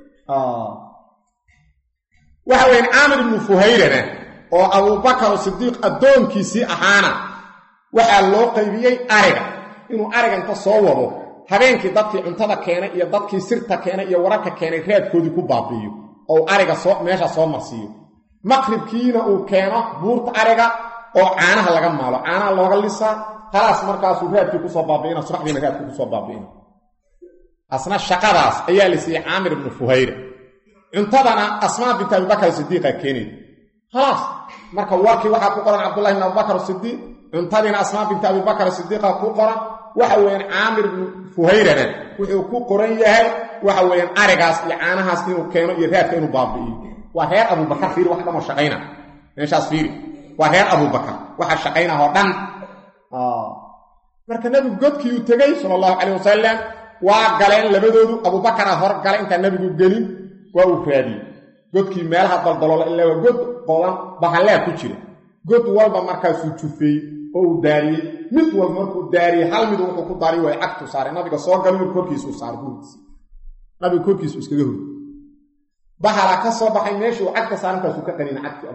waxa weyn caamir ibnu fuhayrana oo abubakar sidiiq addoonkiisii ahaana waxaa loo qaybiyey ariga inuu ariga inta soo wado habeenkii dadkii cuntada keenay iyo dadkii sirta keenay iyo wararka keenay raadkoodii ku baabi'iyo oo ariga meesha soo marsiiyo maqribkiina uu keeno buurta ariga oo caanaha laga maalo caanaha looga lisaa khalaas markaasuu raadkii kusoo baabi'ina subaxdiina raadkii kusoo baabi'ina asna shaqadaas ayaa la siiyey caamir ibnu fuhayra cuntadana asmaa bint abibakar sidiiqa keenay khalaas marka warkii waxaa ku qoran cabdullahi ibn abubakar sidiiq cuntadiina asmaa bint abibakar sidiiqa ku qoran waxa weeyaan caamir ibnu fuhayrana wuxuu ku qoran yahay waxa weeyaan arigaas iyo caanahaas inuu keeno iyo raadka inuu baabi'iyo waa reer abubakar fiiri wax dhamo shaqayna meeshaas fiiri waa reer abubakar waxa shaqayna oo dhan marka nabigu godkii uu tegey sallallahu alayhi wasallam waa galeen labadoodu abubakar hor galay inta nabigu gelin waa uu raadiyey godkii meelaha daldalola ilaa waa god qolan bahalaa ku jira god walba markaasuu jufeeyey oo uu daariyey mid walba markuu daariyey hal mid wuxuu ku daari way cagtu saaray nabiga soo galay korkiisu saar gurigiisa nabiga korkiisu iskaga hor bahala ka soo baxay meeshii uu cagta saarankaas uu ka qanin cagti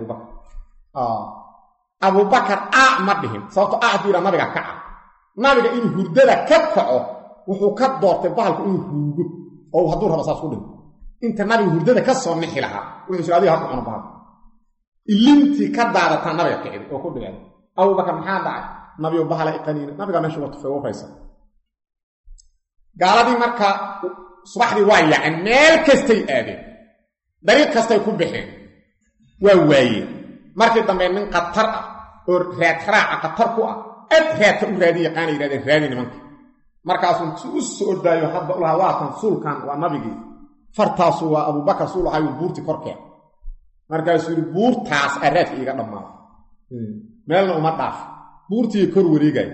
abubakar ma dhihin sababtoo diira nabiga kaca nabiga inuu hurdada ka kaco wuxuu ka doortay bahalku inuu huugo oo hadduu rabo saas ku dhinto inta nabiga hurdada ka soo nixi lahaa wuxuu adiga ha ku cuno baad ilintii ka daadata nabiga kicid oo ku dhigay Abu Bakar maxaa dhacay nabiga bahala iqaniina nabiga meesha waqti fay waraysa gaaladii marka subaxdii waa yaacin meel kastay aadeen dariiq kastay ku bixeen waa waayeen markii dambe nin qatar ah oo raad raaca qatar ku ah raadka u raadi yaqaan yiraahdeen raadi nimanka markaasuu u soo daayo hadba ulaha waatan sulkan waa nabigii fartaasu waa Abu Bakar suulahay buurti korkeen markaasuu yiri buurtaas araadka iga dhamaa meelna uma dhaaf buurtii kor wareegay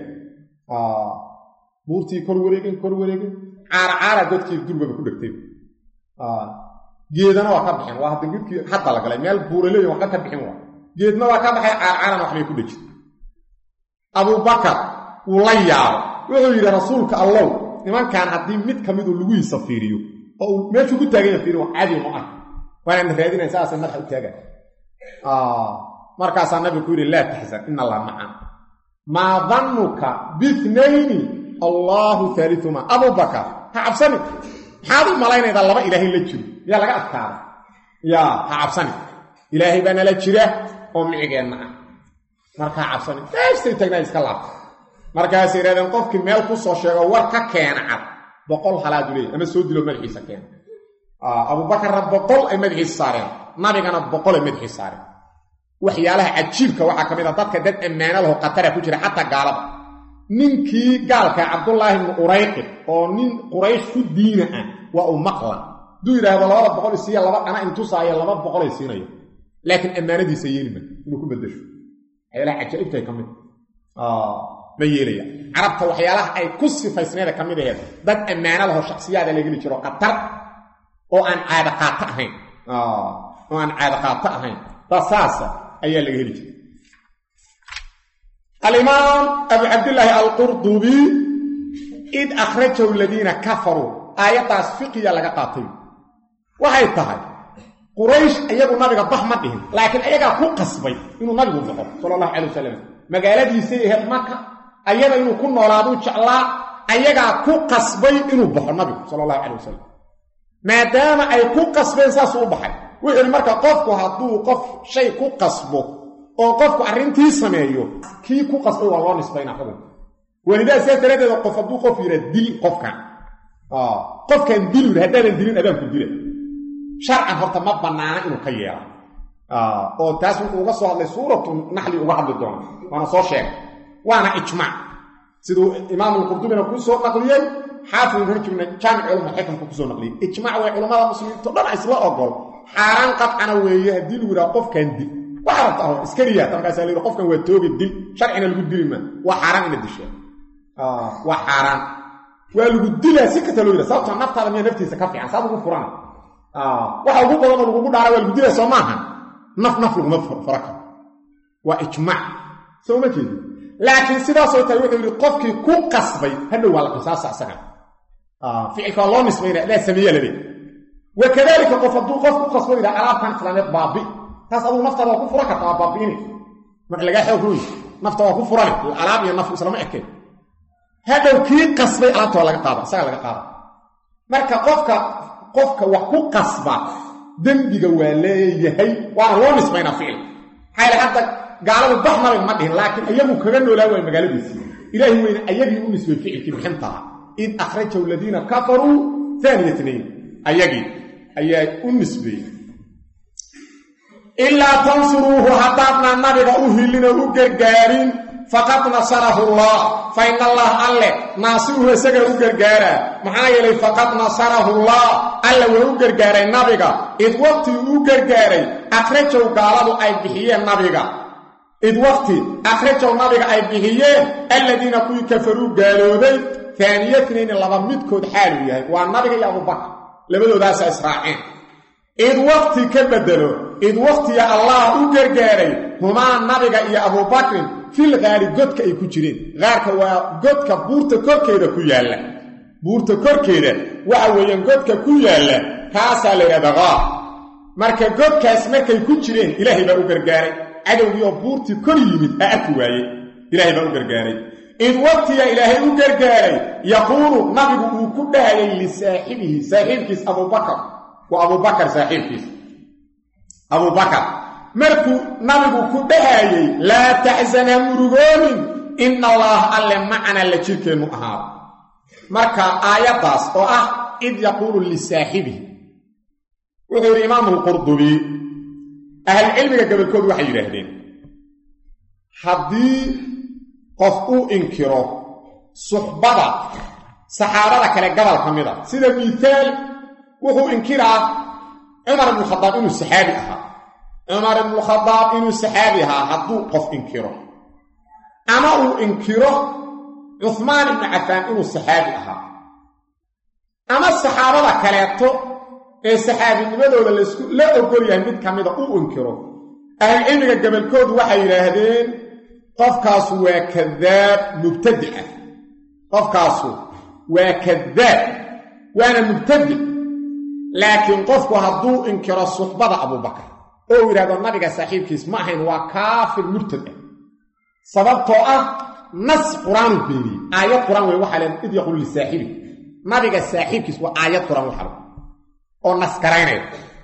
buurtii kor wareegay caara dadkii durba ku dhigtay geedana waa ka bixin waa hadda gudkii hadda la galay meel buuraleey wax ka bixin waa geedna waa ka baxay caarana wax bay ku dhigtay Abu Bakar uu la yaabo wuxuu yiri rasuulka Allah nimankan hadii mid kamid uu lugiisa fiiriyo oo meeshu ku taagan fiiriyo caadi ma ah waan raadinay saasa madax u taagan markaas nabi ku yiri la tahzan inna Allah ma'a ma dhannuka bithnayni Allahu thalithuma Abu Bakar ha cabsani haadu malaynayda laba ilaahay la jiro ya laga adkaada ya ha cabsani ilaahay bana la jira oo micigeena ah marka cabsani taasay tagnaa iska laab markaas yiraahdeen qofkii meel ku soo sheego war ka keena cad boqol halaad leey ama soo dilo madaxiisa keen Abu Bakar boqol ay madaxiisa saareen nabigana boqol ay madaxiisa saareen waxyaalaha ajiibka waxa kamid ah dadka dad amaana leh qatar ku jira hatta gaalada ninkii gaalka Abdullah ibn Urayq oo nin Quraysh ku diina ah waa uu maqla duu yiraahdo 200 siiya laba ana intuu saaya 200 ay siinayo laakiin amaanadiisa yeelma inuu ku bedesho waxyaalaha ajiibta kamid ma yeelaya arabta waxyaalaha ay ku sifaysneeda kamid ah dad amaana leh shakhsiyaad laga heli jiro qatar oo aan caada qaata ahayn tasaasa ayaa laga heli jiray al-imam Abu Abdullah al-Qurtubi id akhrajahu alladhina kafaru ayataas fiqiya laga qaatay waxay tahay Quraysh ayagu nabiga bax ma dhihin laakiin ayaga ku qasbay inuu nabigu baxo sallallahu alayhi wasallam magaaladiisa ee Makka ayaga inuu ku noolaado jeclaa ayaga ku qasbay inuu baxo nabigu sallallahu alayhi wasallam maadaama ay ku qasbeen saas u baxay wixii marka qofku hadduu qof shay ku qasbo oo qofku arrintii sameeyo kii ku qasbay waa loo nisbaynaa xubin walidaa seedareedo qof hadduu qof yira dil qofkan qofkan dil hadaan dilin adaan ku dilay sharcan horta ma banaana inuu ka yeelo oo taas wuxuu uga soo hadlay suuratu naxli uga hadli doona waana soo sheegay waana ijmaac sidoo imaam al-Qurtubi ku soo naqliyay حافظ رجل جامع علوم الحكم كوسو نقلي اجماع علماء المسلمين تدل اسلا اوغل حاران قطعنا ويه دي لو قف كان دي وحرته اسكريا تمكاس لي قف كان وتوغ دي شرعنا لو ديلما وحاران ان دشي وحاران ولو ديلا سكته لو صوت نفط على نفسي كفي عن صابو فران waxa ugu badan oo ugu dhacay wal gudida Soomaaliya naf lagu farqa waa ijmaac soo ma jeedo laakiin sidaas oo tahay wuxuu qofkii ku qasbay hadhow wala qisaas asaga ficilka loo nisbayna la sameeyay laba وكذلك قفدو قف قصبو الى عرب كان فلانات بابي تاس ابو نفطه ku fura kartaa baabiini marka laga xoogay nafta waa ku furan alaab iyo naftu isla ma ekay hadow kii qasbay alaabta laga qaada saga laga qaada marka qofka wax ku qasba dambiga waa leeyahay waa loo nisbayna ficil hayla hadda gaaladu baxmar ma dhihin laakiin ayagu kaga noolaa way magaaladiisa ilaahi weyn ayagii u nisbay ficilkii bixinta id akhrajahu alladina kafaru thaniyatnayn ayagii ayaa u nisbay illa tansuruhu hatabna nabiga u hilina u gargaarin faqad nasarahu Allah fa inna Allah alla nasiruhu isaga u gargaara maxaa yeelay faqad nasarahu Allah alla wuu u gargaaray nabiga id waqti u gargaaray akhrajahu gaaladu ay bixiyeen nabiga id waqti akhrajahu nabiga ay bixiyeen alladina kuwi kafaru gaaloobay thaniyatnayn laba midkood xaalu yahay waa nabiga iyo Abu Bakr labadoodaas israaceen id waqti ka bedelo id waqti ya Allah u gargaaray huma nabiga iyo Abu Bakr fil gaari godka ay ku jireen gaarka waa godka buurta korkeeda ku yaala buurta korkeeda waxa weeyaan godka ku yaala kaasa la yiraahdaa marka godkaas markay ku jireen Ilaahay baa u gargaaray adawgiyo buurti kor yimid aad waaye Ilaahay baa u gargaaray id waqti ya Ilaahay u gargaaray yaqulu nabigu uu ku dhaayay li saahibihi saahibkiis Abu Bakr وأبو بكر صاحبكيس أبو بكر مركو نبي كدهاي لا تحزن مرغون إن الله ألا معنا لجيكين أهار مركا آياتاس أو إذ يقول لصاحبه وهو الإمام القرطبي أهل العلم قبل كود وحي يراهدين حدي قفو إنكرو صحبة صحابة كلا قبل كميرا سيدا مثال وهو إنكرا عمر بن الخطاب إنه السحابي عمر بن الخطاب إنه السحابي حدو قف إنكرو أما هو إنكرو عثمان بن عفان إنه السحابي أما الصحابة كلاتو السحابي نمدو لا أقول يهمد كميدا أو إنكرو أهل العلم قبل كود وحي يراهدين قفكاس وكذاب مبتدئ قفكاس وكذاب وانا مبتدئ لكن قفكو هدو انكر الصحبة أبو بكر او يراد النبي صاحبكيس معهن وكافر مرتدئ سببتو نص قرآن بيري آيات قرآن وحالين إذ يقول لصاحبي نبي صاحبكيس وآيات قرآن وحالين او نص كرين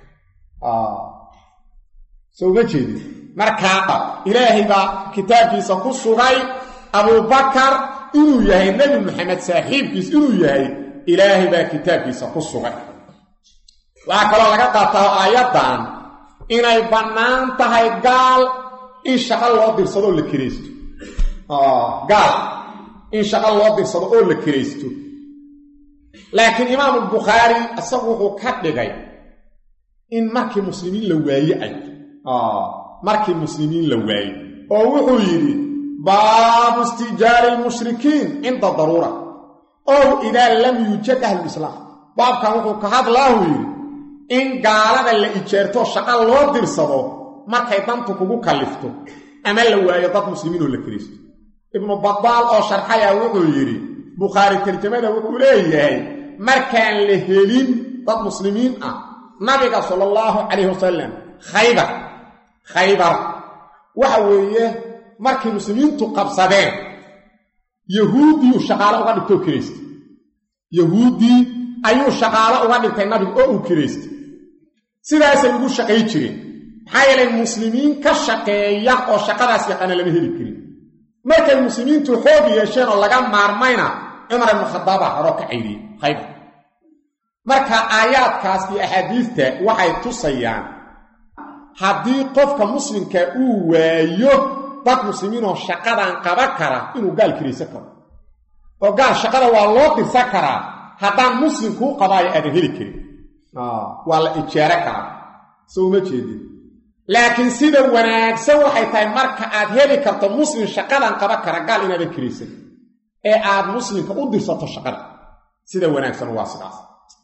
سوما جيدي marka ilaahay ba kitaabkiisa ku sugay Abu Bakar inuu yahay Nabi Muhammad saaxiibkiis inuu yahay ilaahay ba kitaabkiisa ku sugay waxa kale laga qaataa aayadan inay banaan tahay gaal in shaqo loo dirsado la kireysto gaal in shaqo loo dirsado oo la kireysto laakiin Imam Bukhari asagu wuxuu ka dhigay in markii muslimiin la waayay markii muslimiin la waayay oo wuxuu yiri baab istijaar al-mushrikiin inda darura oo ila lam yujad al-islam baabkan wuxuu ka hadlaa yiri in gaalada la ijeerto shaqo loo dirsado markay dantu kugu kalifto ama la waayo dad muslimiin oo la kireysto ibn Battal oo sharxaya wuxuu yiri Bukhari tarjumada wuxuu leeyahay markaan la helin dad muslimiin nabiga sallallahu alayhi wasallam khaybar waxa weeye markii muslimiintu qabsadeen yahuudi shaqaale uga dhigtay kireyst yahuudi ayuu shaqaale uga dhigtay nabiga oo uu kireyst sidaas ay ugu shaqay jireen maxaa yeelay muslimiin ka shaqeeya oo shaqadaas yaqaan lama heli karin markay muslimiintu xoog yeesheen oo laga maarmayna Umar ibn Khattab haro ka ciidiyay khaybar marka aayaadkaas iyo ahadiista waxay tusayaan haddii qofka muslimka uu waayo dad muslimiin oo shaqadan qaba kara inuu gaal kireysan karo oo gaal shaqada waa loo dirsan karaa haddaan muslimku qabaayo aan heli karin waa la ijaara karaa soo ma jeedin laakiin sida wanaagsan waxay tahay marka aad heli karto muslim shaqadan qaba kara gaal inaad kireysan ee aad muslimka u dirsato shaqada sida wanaagsan waa sidaas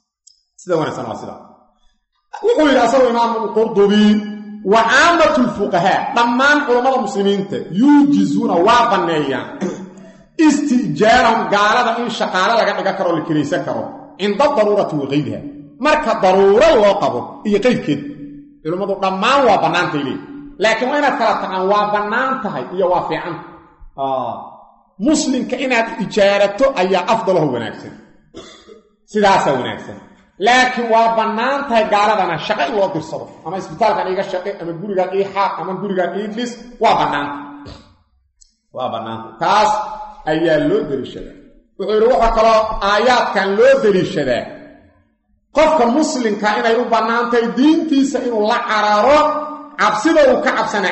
wuxuu yidhi asagu imaam al-Qurtubi wa aamatu al-fuqaha dhammaan culimada muslimiinta yuujizuna waa baneeyaan istijaaran gaalada in shaqaale laga dhiga karo la kireysan karo inda daruurati wa ghayriha marka daruuro loo qabo iyo qaybkeed culimadu dhammaan waa banaantay laakiin waa inaad kala taqaan waa banaan tahay iyo waa fiican muslimka inaad ijaarato ayaa afdalahu wanaagsan sidaas wanaagsan laakiin waa banaan tahay gaaladana shaqo loo dirsado ama isbitaalka iga shaqo ama guriga ii xaq ama guriga ii dhis waa banaan taas ayaa loo daliishadaa wuxuu yiri waxa kale aayaadkan loo daliishadaa qofka muslimka inay u banaantay diintiisa inuu la cararo cabsida uu ka cabsana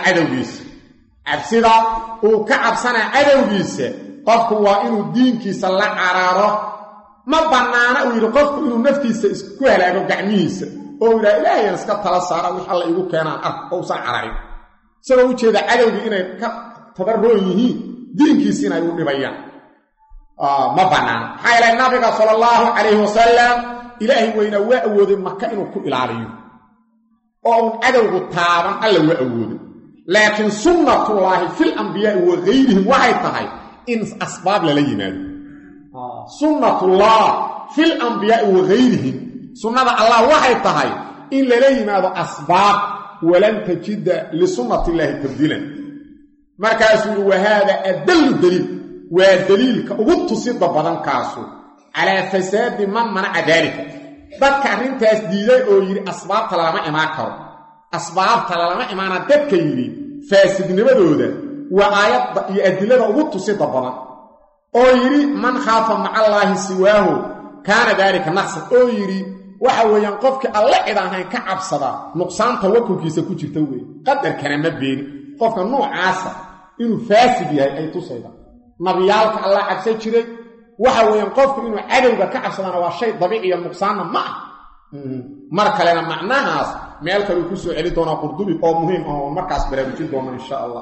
cadawgiisa qofku waa inuu diinkiisa la cararo ma banaana uu yiri qofku inuu naftiisa isku halaago gacmihiisa oo ilaahay iska tala saara wix alla igu keenaan oo san cararay soo u jeeda cadawgi inay ka tabarroon yihiin diinkiisa inay u dhibayaan ma banaana hayla nabiga sallallahu alayhi wasallam ilaahi weyna waa awooday Makka inuu ku ilaaliyo oo cadawgu taaban alla waa awooday laakiin sunnatullaahi fil anbiyaa wa ghayrihim waxay tahay in asbaab la yimaado sunnatullah fil anbiyaa wa ghayrihim sunnada Allah waxay tahay in la yimaado asbaab walan tajida li sunnatillahi tabdilan markaasuu wa hada adallu dalil wa dalilka ugu tusida badan kaasu ala fasaad man mana dalika dadka arrintaas diiday oo yiri asbaabta lama imaan karo asbaabta lama imaana dadka yiri faasidnimadooda waa aayad iyo adilada ugu tusida badan oo yiri man khaafa maca Allaahi siwaahu kaana daalika naqsan oo yiri waxa weeyaan qofkii alla ciidahan ka cabsada nuqsaan tawakkulkiisa ku jirta weey qadarkana ma been qofka noocaasa inuu faasid yahay ay tusayda nabiyaalka alla cabsa jiray waxa weeyaan qofku inuu cadawga ka cabsadana waa shay dabiici iyo nuqsaanna ma ah mar kalena macnahaas meel kale ku soo celi doona Qurdubi oo muhiim ah oo markaas baraarujin doona insha Allah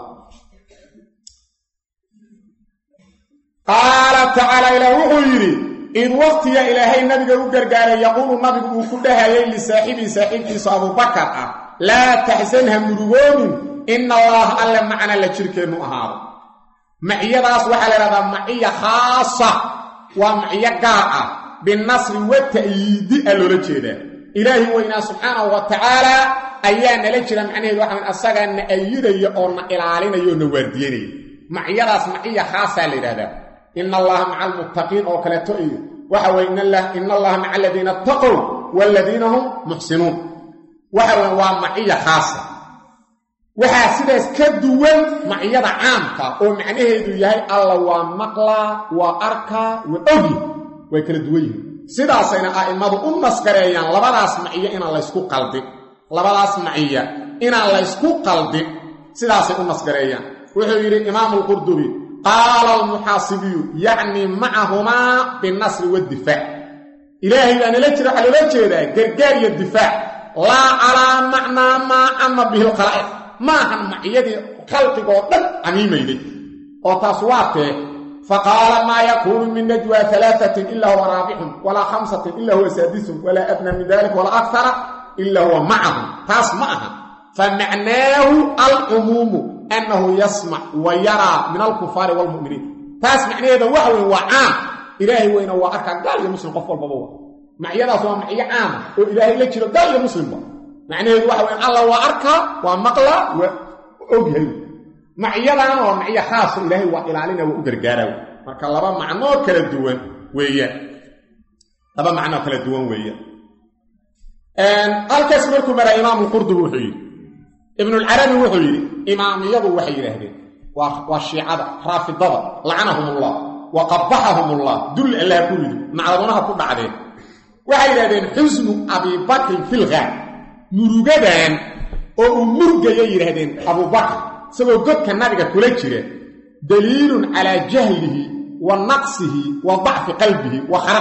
qala ta'ala ila wuxuu إذ وقت يا إلهي النبي قرقار يقول النبي كلها يلي صاحبي أبو بكر لا تحزنها مرغون إن الله ألا معنا لشركة مؤهار معية راس وحل هذا معية خاصة ومعية قاعة بالنصر والتأييد اللولجيدة إلهي وإنا سبحانه وتعالى أيانا لجرا معنى الواحد من أساقا أن أيضا يقولنا إلى علينا يونوارديني معية راس معية خاصة لهذا إن الله مع المتقين أو كالتوئي وحوى إن الله مع الذين اتقوا والذين هم محسنون وحوى ومعية خاصة وحاسدة كدوان معية عامة ومعنيه يهي الله ومقلا وأركا وأبي ويكردويه سيدا سينا آئمة أمسكريان لبلاس معية إن الله يسكو قلبي لبلاس معية إن الله يسكو قلبي سيدا سينا أمسكريان وحوى إمام القردبي قال المحاسبي يعني معهما بالنصر والدفاع إلهي أنا لجرى على لجرى قرقاري الدفاع لا على معنى ما أما به الخلائق ما هم معيدي خلقه عميمة دي وتصواته فقال ما يكون من نجوى 3 إلا هو رابعهم ولا 5 إلا هو سادسهم ولا أدنى من ذلك ولا أكثر إلا هو معهم معها فمعناه العموم أنه يسمع ويرى من الكفار والمؤمنين تسمع هذا وحوي وعام إلهي وإنه وأركا قال يا مسلم قفل بابوه معي هذا سواء معي عام وإلهي لك شنو قال يا مسلم معنى هذا وحوي الله وأركا ومقلى وأجهل معي هذا ومعي خاص إلهي وإلى علينا وأقر قارو marka laba macno kala duwan weeyaan halkaas markuu maray imaam Qurdubi wuxuu ابن العربي وحيري إماميض وحيره والشيعة رافضة لعنهم الله وقبحهم الله دل الله كله معرضونها كل عدين وحيره حزن أبي بكر في الغار مرغبان أو مرغي يرهدين أبو بكر سوى قد كان نبي كوليتشيره دليل على جهله ونقصه وضعف قلبه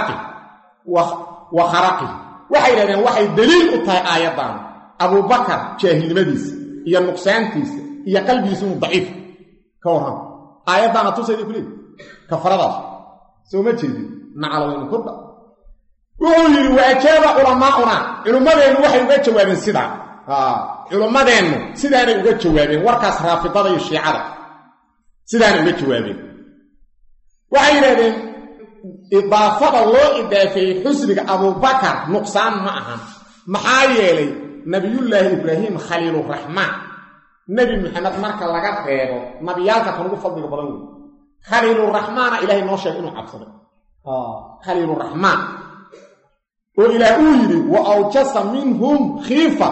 وخرقه وحيره وحي دليل أطاي آياتان أبو بكر جاهل مديس هي النقصانتيس هي قلبي سمو ضعيف كورها آيات أنا توصي دي كلين كفرضات سو ما تشيدي نعلى وين كرد ويقول وأجاب علماؤنا علماء وحي uga jawaabeen sida علماءنا sida ay uga jawaabeen warkaas raafidada iyo shiicada sida ay uga jawaabeen waxay yiraahdeen idaafada loo idaafay xusniga Abu Bakar nuqsaan ma ahan maxaa yeelay نبي الله إبراهيم خليل الرحمن نبي محمد مركا لغا خيبو نبيالك كانوا فضل بدن خليل الرحمن إلهي نوشي إنه عبصد خليل الرحمن وإلى أولي وأوجس منهم خيفة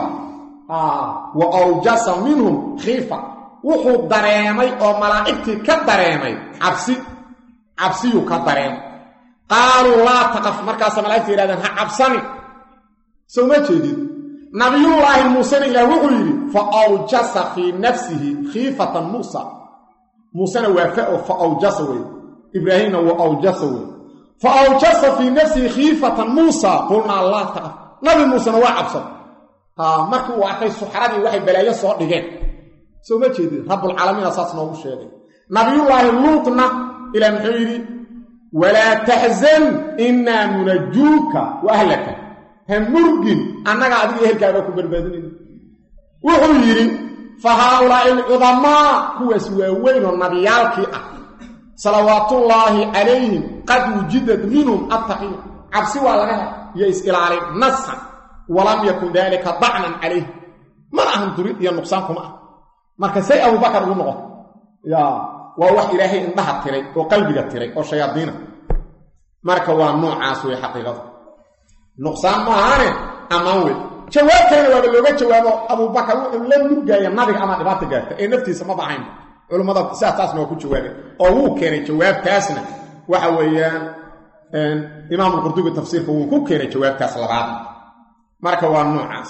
وأوجس منهم خيفة وحو دريمي أو ملائكتي كدريمي عبسي كدريمي قالوا لا تقف مركا سملائكتي لذن عبسني سو ما تشيدي نبي الله موسى إلى وغيره فأوجس في نفسه خيفة موسى وافق فأوجسه إبراهيم وأوجسه فأوجس في نفسه خيفة موسى قلنا الله تعالى نبي موسى وعبسه مركو وعطي السحراني وحي بلايا صور لغين سو ما تشيدي رب العالمين أساسنا وشيدي نبي الله لوطنا إلى محيري ولا تحزن إنا منجوك وأهلك همرجن أنا قاعد يهرب كابو بربادين وحيري فهؤلاء العظماء هو سوين النبيالك صلوات الله عليهم قد وجدت منهم التقي عبسي ولا يسأل عليه نصا ولم يكن ذلك ضعنا عليه ما أهم تريد يا نقصانكم مركزي أبو بكر ونغط يا ووحي إلهي إنها التري وقلبي التري وشياطين مركوا النوع عاسوي حقيقة nuqsaan maahane ammaan wey jawaab kalena waaba looga jawaabo abubakar wuxuu la murgaaya nabiga ama dhibaata gaarta ee naftiisa ma bahayn culimada sidaasna waa ku jawaabeen oo wuu keenay jawaabtaasna waxa weeyaan imaam al-Qurtubi tafsiirka wuu ku keenay jawaabtaas labaad marka waa noocaas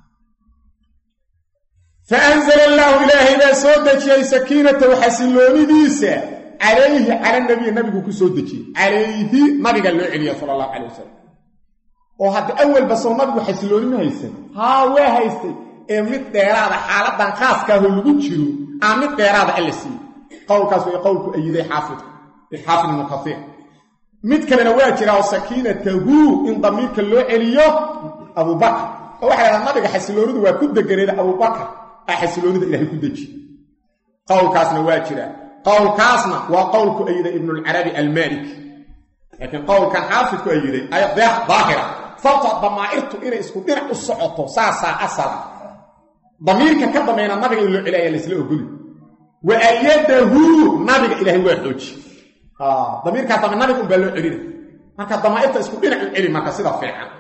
فأنزل الله إلهي لا سودتي سكينة وحسلونيديسا عليه على النبي كسودتي عليه نبي قال له عليه صلى الله عليه وسلم وهذا أول بس النبي حسلوني ما هيسن ها وهيسن مid dheeraad xaaladan khaaska ah lagu jiro mid dheeraad LC qowlkaas way qowlku ayiday xaafid muqaffir mid kalena waa jira sakiinatahu in damiirka loo celiyo Abu Bakr waxa nabiga xasiloonidu waa ku deganeed Abu Bakr xasiloonida Ilaahay ku deji qowlkaasna waa jira qowlkaasna waa qowlku ayiday Ibn al-Arabi al-Maliki laakiin qowlkan xaafidku ayiday ay daahira sabta damaa'irtu inay isku dhinac u socoto saasa asal ضميرك كدمينا النبي اللي إلهي لسلا أقول وأيده نبي إلهي واحد ضميرك كدمينا النبي بلو علينا marka damaa'irta isku dhinac cili marka sida fiican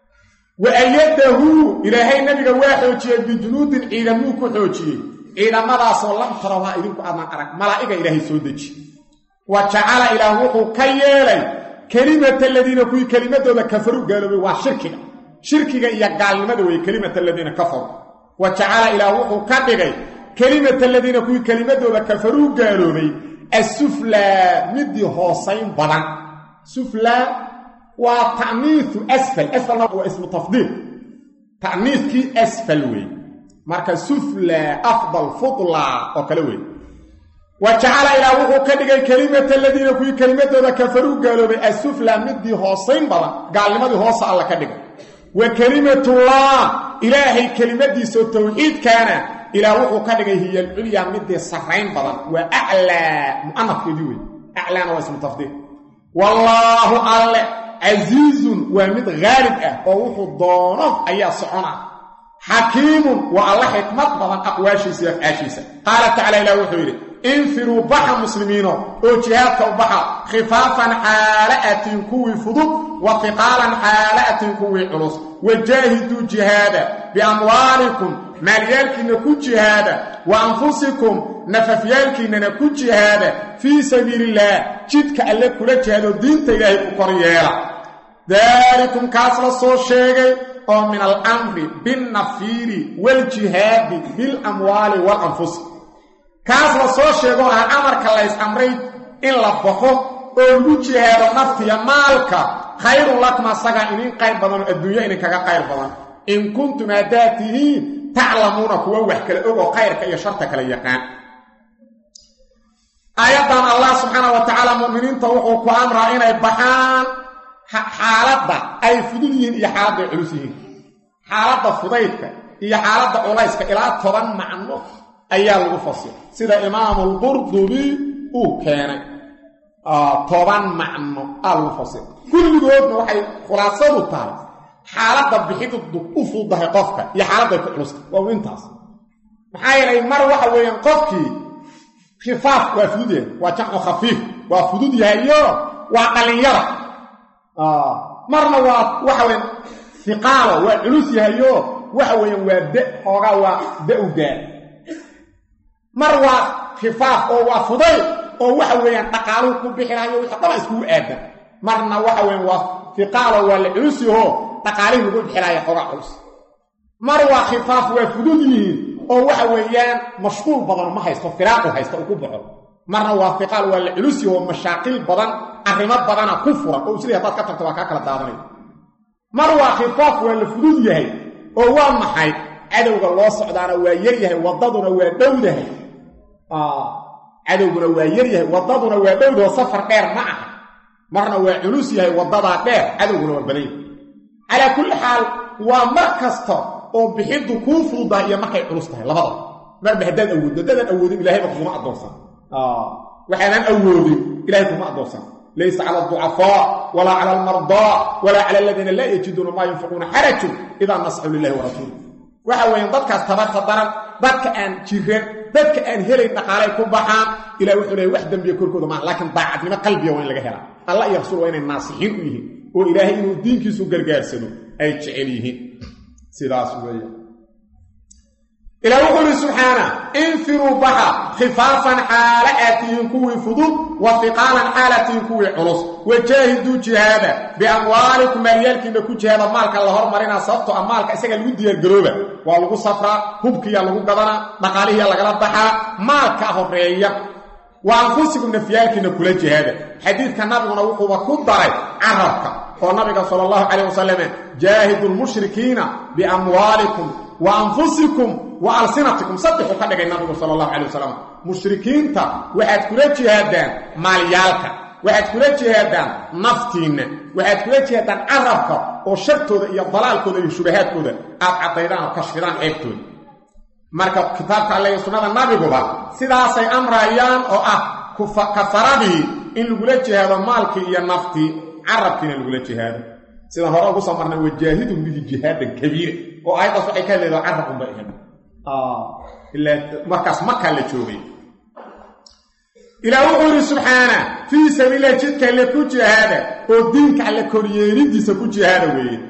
وأيده إلهي نبي واحد بجنود إلهي ku xoojiyay ciidamadaas oo lam taraha idinku aadna arag malaa'ika Ilaahay soo deji wa ja'ala ilaahu kayeelay kalimata alladina kuwi kalimadooda kafaru gaaloobay waa shirkiga iyo gaalnimada way kalimata alladina kafaru وجعل إلهه كدغي كلمة الذين كوي كلمة كفروا قالوا السفلى مدي حسين بدن سفلى وتعنيث أسفل هو اسم تفضيل تعنيث كي أسفل وي marka سفلى أفضل فضلا وكلوي وجعل إلهه كدغي كلمة الذين كوي كلمة كفروا قالوا السفلى مدي حسين بدن قال لماذا هو الله كدغي وكلمة الله إلهي كلمة دي سو توحيد كان إلهه كدغي هي العليا مدي صحرين بدن وأعلى مؤنث كدوي أعلى واسم تفضيل والله على عزيز ومد غالب وهو ضانف أي صعنا حكيم والله حكمت بدن أقواشي سيف آشيسا قال تعالى إلى وحيره انفروا بحر مسلمين وجهادك وبحر خفافا حالة كوي فضل وثقالا حالة كوي عرص وجاهدوا جهادا بأموالكم ماليالك نكو جهادا وأنفسكم نففيالك نكو جهادا في سبيل الله جدك ألك كل جهاد الدين تإلهي بقريالا ذلكم كاسر الصوشيغي ومن الأمر بالنفير والجهاد بالأموال والأنفس كاسر الصوشيغي أمرك الله يسأمري إن لبخو وجهاد نفتي مالك خير لك ما سغى إنين قير بدن الدنيا إنين كغا قير بدن إن كنتم أداتهين تعلمون كوا وحكال أو قيرك يا شرطك ليقان آياتنا الله سبحانه وتعالى مؤمنين توقعوا كأمر إنا يبحان حالة أي فضلين إيا حالة علوسيين حالة فضيتك إيا حالة أوليسك إلا طبعا معنه أيها المفصل سيدا إمام القرطبي كان طبعا معنه المفصل كل جهد waxay khulaasadu tahay xaaladda bixid u fuudahay qofka iyo xaaladda ku culusta waa intaas maxay yeelay mar waxa weeyaan qofkii khifaaf waa fudud waa jaco khafiif waa fudud yahayo waa dhalinyaro marna waa waxa weeyaan thiqaalo waa culus yahayo waxa weeyaan waa xooga waa da'uga mar waa khifaaf oo waa fuday oo waxa weeyaan dhaqaalu ku bixinayo waxa daba isku aadan marna waxa weyn waa fiqaalo wala culusiho dhaqaalihi ugu bixinaya xoga culus mar waa khifaaf waa fudud yihiin oo waxa weeyaan mashquul badan ma haysto firaaqo haysto ugu baxo marna waa fiqaal wala culusiho mashaaqil badan arrimo badan ku furan oo sidii hadaad ka tagto waa ka kala daadanay mar waa khifaaf wala fudud yahay oo waa maxay cadowga loo socdaana waa yar yahay wadaduna waa dhowdahay cadowguna waa yar yahay wadaduna waa dhowdahay safar dheer ma aha marna waa culus yahay wadada dheer cadowguna waa badan ala kulli xaal waa markasta oo bixidu ku fuudaa iyo markay culus tahay labada mar bahadad awoodin ilaahay ba kuma adoonsan waxaan awoodin ilaahay kuma adoonsan laysa ala du'afa wala ala al-marda wala ala alladhina la yajiduna ma yunfiquna harajun idha nasahu lillahi wa rasulihi waxa weeyaan dadkaas tabarta daran dadka aan jireen dadka aan helay dhaqaalay ku baxaan ilaahay wuxuu leeyahay wax dambiye korkooda ma laakiin daacadnimo qalbiga waa in laga helaa الله يرسل وين الناصحين ويه وإلهي إنه دين كيسو قرقارسنو ay jecel yihiin sidaas weeye إلى وقل سبحانه انفروا بحا خفافا حالاتهم كوي فضول وثقالا حالاتهم كوي عرص وجاهدوا جهادا بأموالكم ماليالك إنكو جهادا مالك الله مرنا صبتو أمالك إساق الودي القروبة والغو صفراء هبكي يالغو قدنا مقاليه يالغو بحا مالك أهرية وأنفسكم نفيالك إنكو جهادا حديث كان نبغنا وقوة كدري عربك والنبي صلى الله عليه وسلم جاهدوا المشركين بأموالكم وأنفسكم وألسنتكم صدقوا قدق النبي صلى الله عليه وسلم مشركين تا واحد كلا جهادان ماليالك واحد كلا جهادان نفتين واحد كلا جهادان عرفك وشرطوا إيا الضلالكو ذا الشبهاتكو ذا أعطيدان وكشفدان عيبتو مركب كتابك الله يسنى النبي قبا سيداسي أمر أيام أو كفرابي إن لقلا جهادان مالك إيا النفتي عرفكين لقلا جهادان سيدان هراء قصمرنا وجاهدهم به جهادا كبير وآيضا صحيكا لذا عرفهم بإهم إلا مركز مكة اللي تشوفي إلى وقول سبحانه في سبيل الله جدك اللي كو جهادا ودينك على كوريين دي سكو جهادا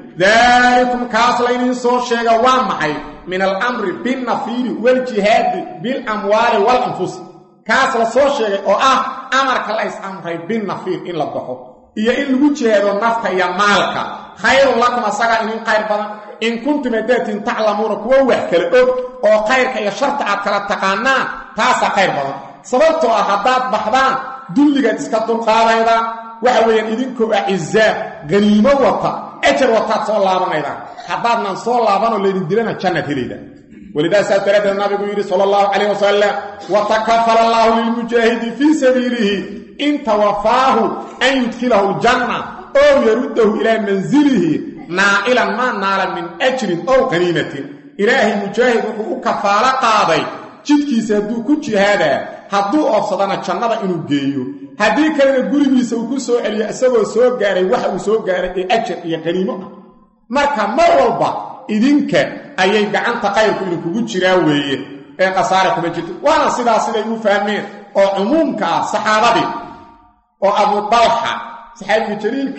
ذلكم كاسلين صور شيئا وامحي من الأمر بالنفير والجهاد بالأموال والأنفس كاسل صور شيئا أمرك الله يسأمري بالنفير إلا الضحو إيا إن لغو جهادا النفط يا مالك خير لكم أساقا إن قير بنا إن كنتم دات تعلمون كووح كالأب أو خيرك يا شرط عدكلا تقانا تاسا خير بنا صبرتوا أحداد بحضان دوليك تسكتوا القاضي وحوين إذنكو أعزاء غنيمة وطا أجر وطا تصول الله بنا إذا حدادنا نصول الله بنا اللي نديرنا جنة هليدا ولذا سأترد النبي صلى الله عليه وسلم وتكفل الله للمجاهد في سبيله إن توفاه أن يدخله الجنة أو يرده إلى منزله نائلا ما نال من أجر أو غنيمة إلهي مجاهد وكفالة قاضي جدكي سيدو كجي هذا هدو أفصدنا جنة إنو جيو هدي كان قريبي سوكو سوء اليأسوا سوء غاري وحو سوء غاري أجر إيا غنيمة مركا مرولبا إذنك أيي قعان تقايركو إنو كجي راوي قصاركو مجد وانا سيدا يفهمين أو عمومك صحابي أو أبو طلحة صحابي جليلك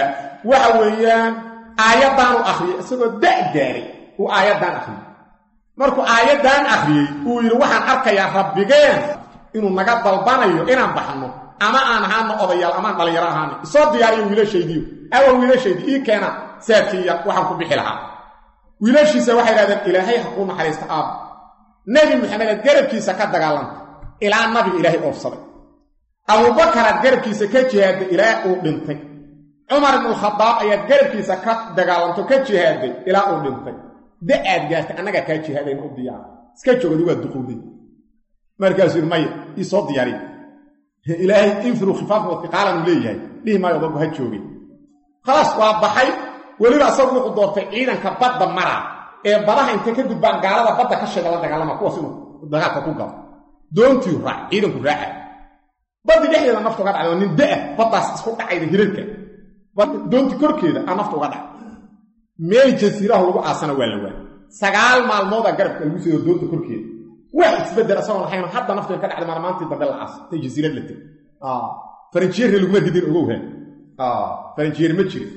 وحويان آيادان أخري أسوأ داء جاري وآيادان أخري مركو آيادان أخري ويروحان أركا يا ربيقين إنو نقاد ضلبانيو إنان بحنو أما أنا هانو أضيال أمان دليراهاني صوت دياري ويلا شيديو أو ويلا شيدي إيه كان ساكية وحنكو بحلها ويلا شيسا وحي رادن إلهي حقوم حريست آب نبي محمد قرب كيسا كدقالان إلى النبي إلهي أفصل أبو بكر قرب كيسا كجهاد إلهي أبنتي عمر بن الخطاب أياد قرب كيسا كدقالان كجهاد إلهي أبنتي دقات قالت أنك كجهادين أبديان سكتشو قدوة الدخولين مركز المية إصاد دياري إلهي انفروا خفاف وثقالا ليه ليه ما يضرب هاتشوغي خلاص وابحي وليبا أصابوا قدور فعيدا كباد مرة بضاها انت كدب بان قالوا بدا كشغل دغالما كوسو دغاقه ku gal doontii raac ciidanku raac badi dhexdeeda naftu ka dhacdo nin daa badaas isku dhacayda hirarka badi doontii korkeeda aan naftu ka dhac meel jasiiraha lagu aasana waa la waa sagaal maalmood garabka lagu soo doonta korkeeda wax isbedel asoo waxaan hadda naftu ka dhacday maalmaantii dambe la aas tay jasiirad la tag faranjiir lagu ma didin ogow faranjiir ma jiro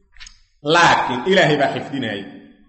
laakiin ilaahay baa xifdinay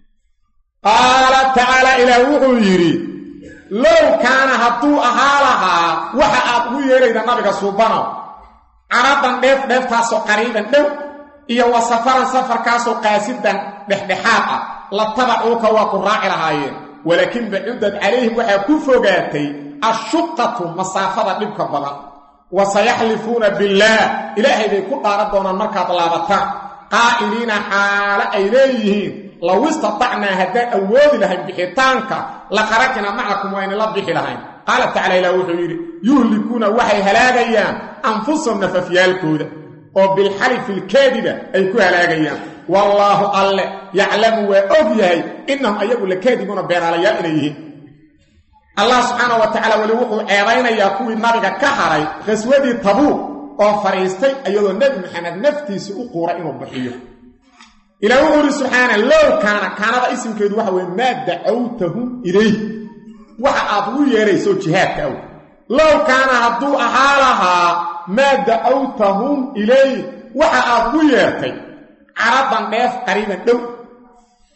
قال تعالى إلى وحيري لو كان هدو أهالها وحا أبو يريد النبي صوبانه عرضا ديف تاسو قريبا دو إيا وسفرا سفر كاسو قاسدا بحبحاقا لاتبعوك وقراع لهايين ولكن بعدد عليهم وحا كفوقاتي الشقة مسافة لبك الضبط وسيحلفون بالله إلهي بيكون قاردونا المركة طلابتا قائلين حال إليهم لو استطعنا هداء أولي لهم بحيطانك لخرجنا معكم وإن الله لهم قال تعالى إلى وحيري يهلكون وحي هلاغيان أنفسهم نففيالكود وبالحلف الكاذبة أي كو هلاغيان والله الله يعلم وأبيه إنهم أيقوا لكاذبون بين عليا إليه الله سبحانه وتعالى ولوحوا أيضين يقول النبي كحري غسودي طبوق وفريستي أيضا النبي محمد نفتي سأقور إنه بحيه إلى وقول سبحانه لو كان هذا اسم كيد وحوه ما دعوتهم إليه وحأبوه يريسو جهاد أو لو كان هدو أحالها ما دعوتهم إليه وحأبوه يرتي عرضا بيف قريبا دو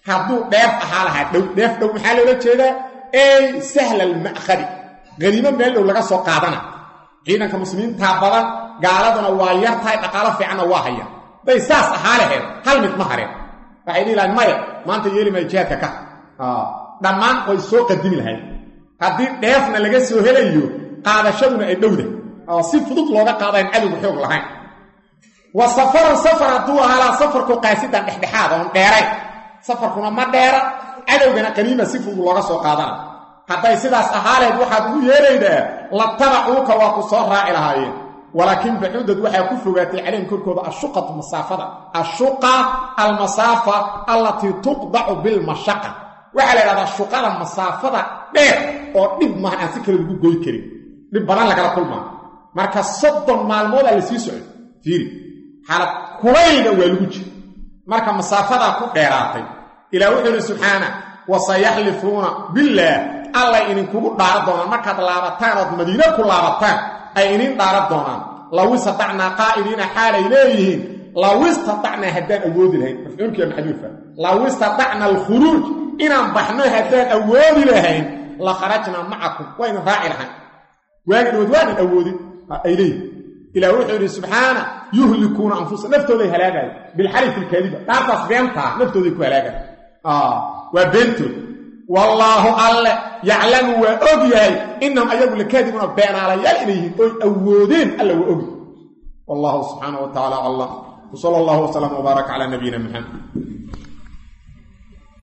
hadduu dheef ahaa lahaa dheef dhow maxaa loola jeedaa ey sahla alma'khadi qaniimo meel dhow laga soo qaadana ciidanka muslimiintaa badan gaaladuna waa yar tahay dhaqaalo fiicanna waa haya day saas ahaa laheed hal mid ma hareen waxay dhihi lahayn maya maanta yeeli maya jihaadka ka dhammaan way soo qadimi lahayd haddii dheefna laga soo helayo qaadashaduna ay dhowda oo si fudud looga qaadayn cadowga xoog lahayn wa safaran safar hadduu ahaa safarku qaasidan dhexdhexaad oon dheeray safarkuna ma dheera cadowgana qaniima si fudud looga soo qaadana hadday sidaas ahaaleed waxaad ugu yeeraydaa la tabacuuka waa ku soo raaci lahaayeen walaakin baxudad waxaa ku fogaatay calayhim korkooda ashuqatu masaafada ashuqa almasaafa allatii tuqdacu bilmashaqa waxaa la yidhahdaa shuqada masaafada dheer oo dhib maahan aan si kale lagu goy karin dhib badan lagala kulmaa marka 30 maalmood aa la sii socday fiiri xaalad kulayna waa lagu jira marka masaafadaa ku dheeraatay ilaa wuxuu yidhi subxaana wasayaxlifuuna billaah alla idinkugu dhaara doonaan markaad laabataan ood madiine ku laabataan ay idin dhaara doonaan law istatacnaa qaa'idiina xaalay leeyihiin law istatacnaa haddaan awoodi lahayn mafcuulkiiya maxduufa law istatacna alkhuruuj inaan baxno haddaan awoodi lahayn la kharajnaa macakum waynu raaci lahayn waagi dhawood waanan awoodin ay leeyihin ilaa wuxuu yidhi subxaana yuhlikuuna anfusa naftooday halaagaya bilxalifi ilkaadiba dhaartaas beentaa naftooday ku halaagaya waa beentood wallaahu alle yaclamu waa og yahay innahum ayagu lakaadibuuna beenaalayaal inay yihiin oy awoodeen alla waa ogi wallahu subxaanahu wa tacaala aclam wsala allahu wasalama wbaaraka calaa nabiyina maxamed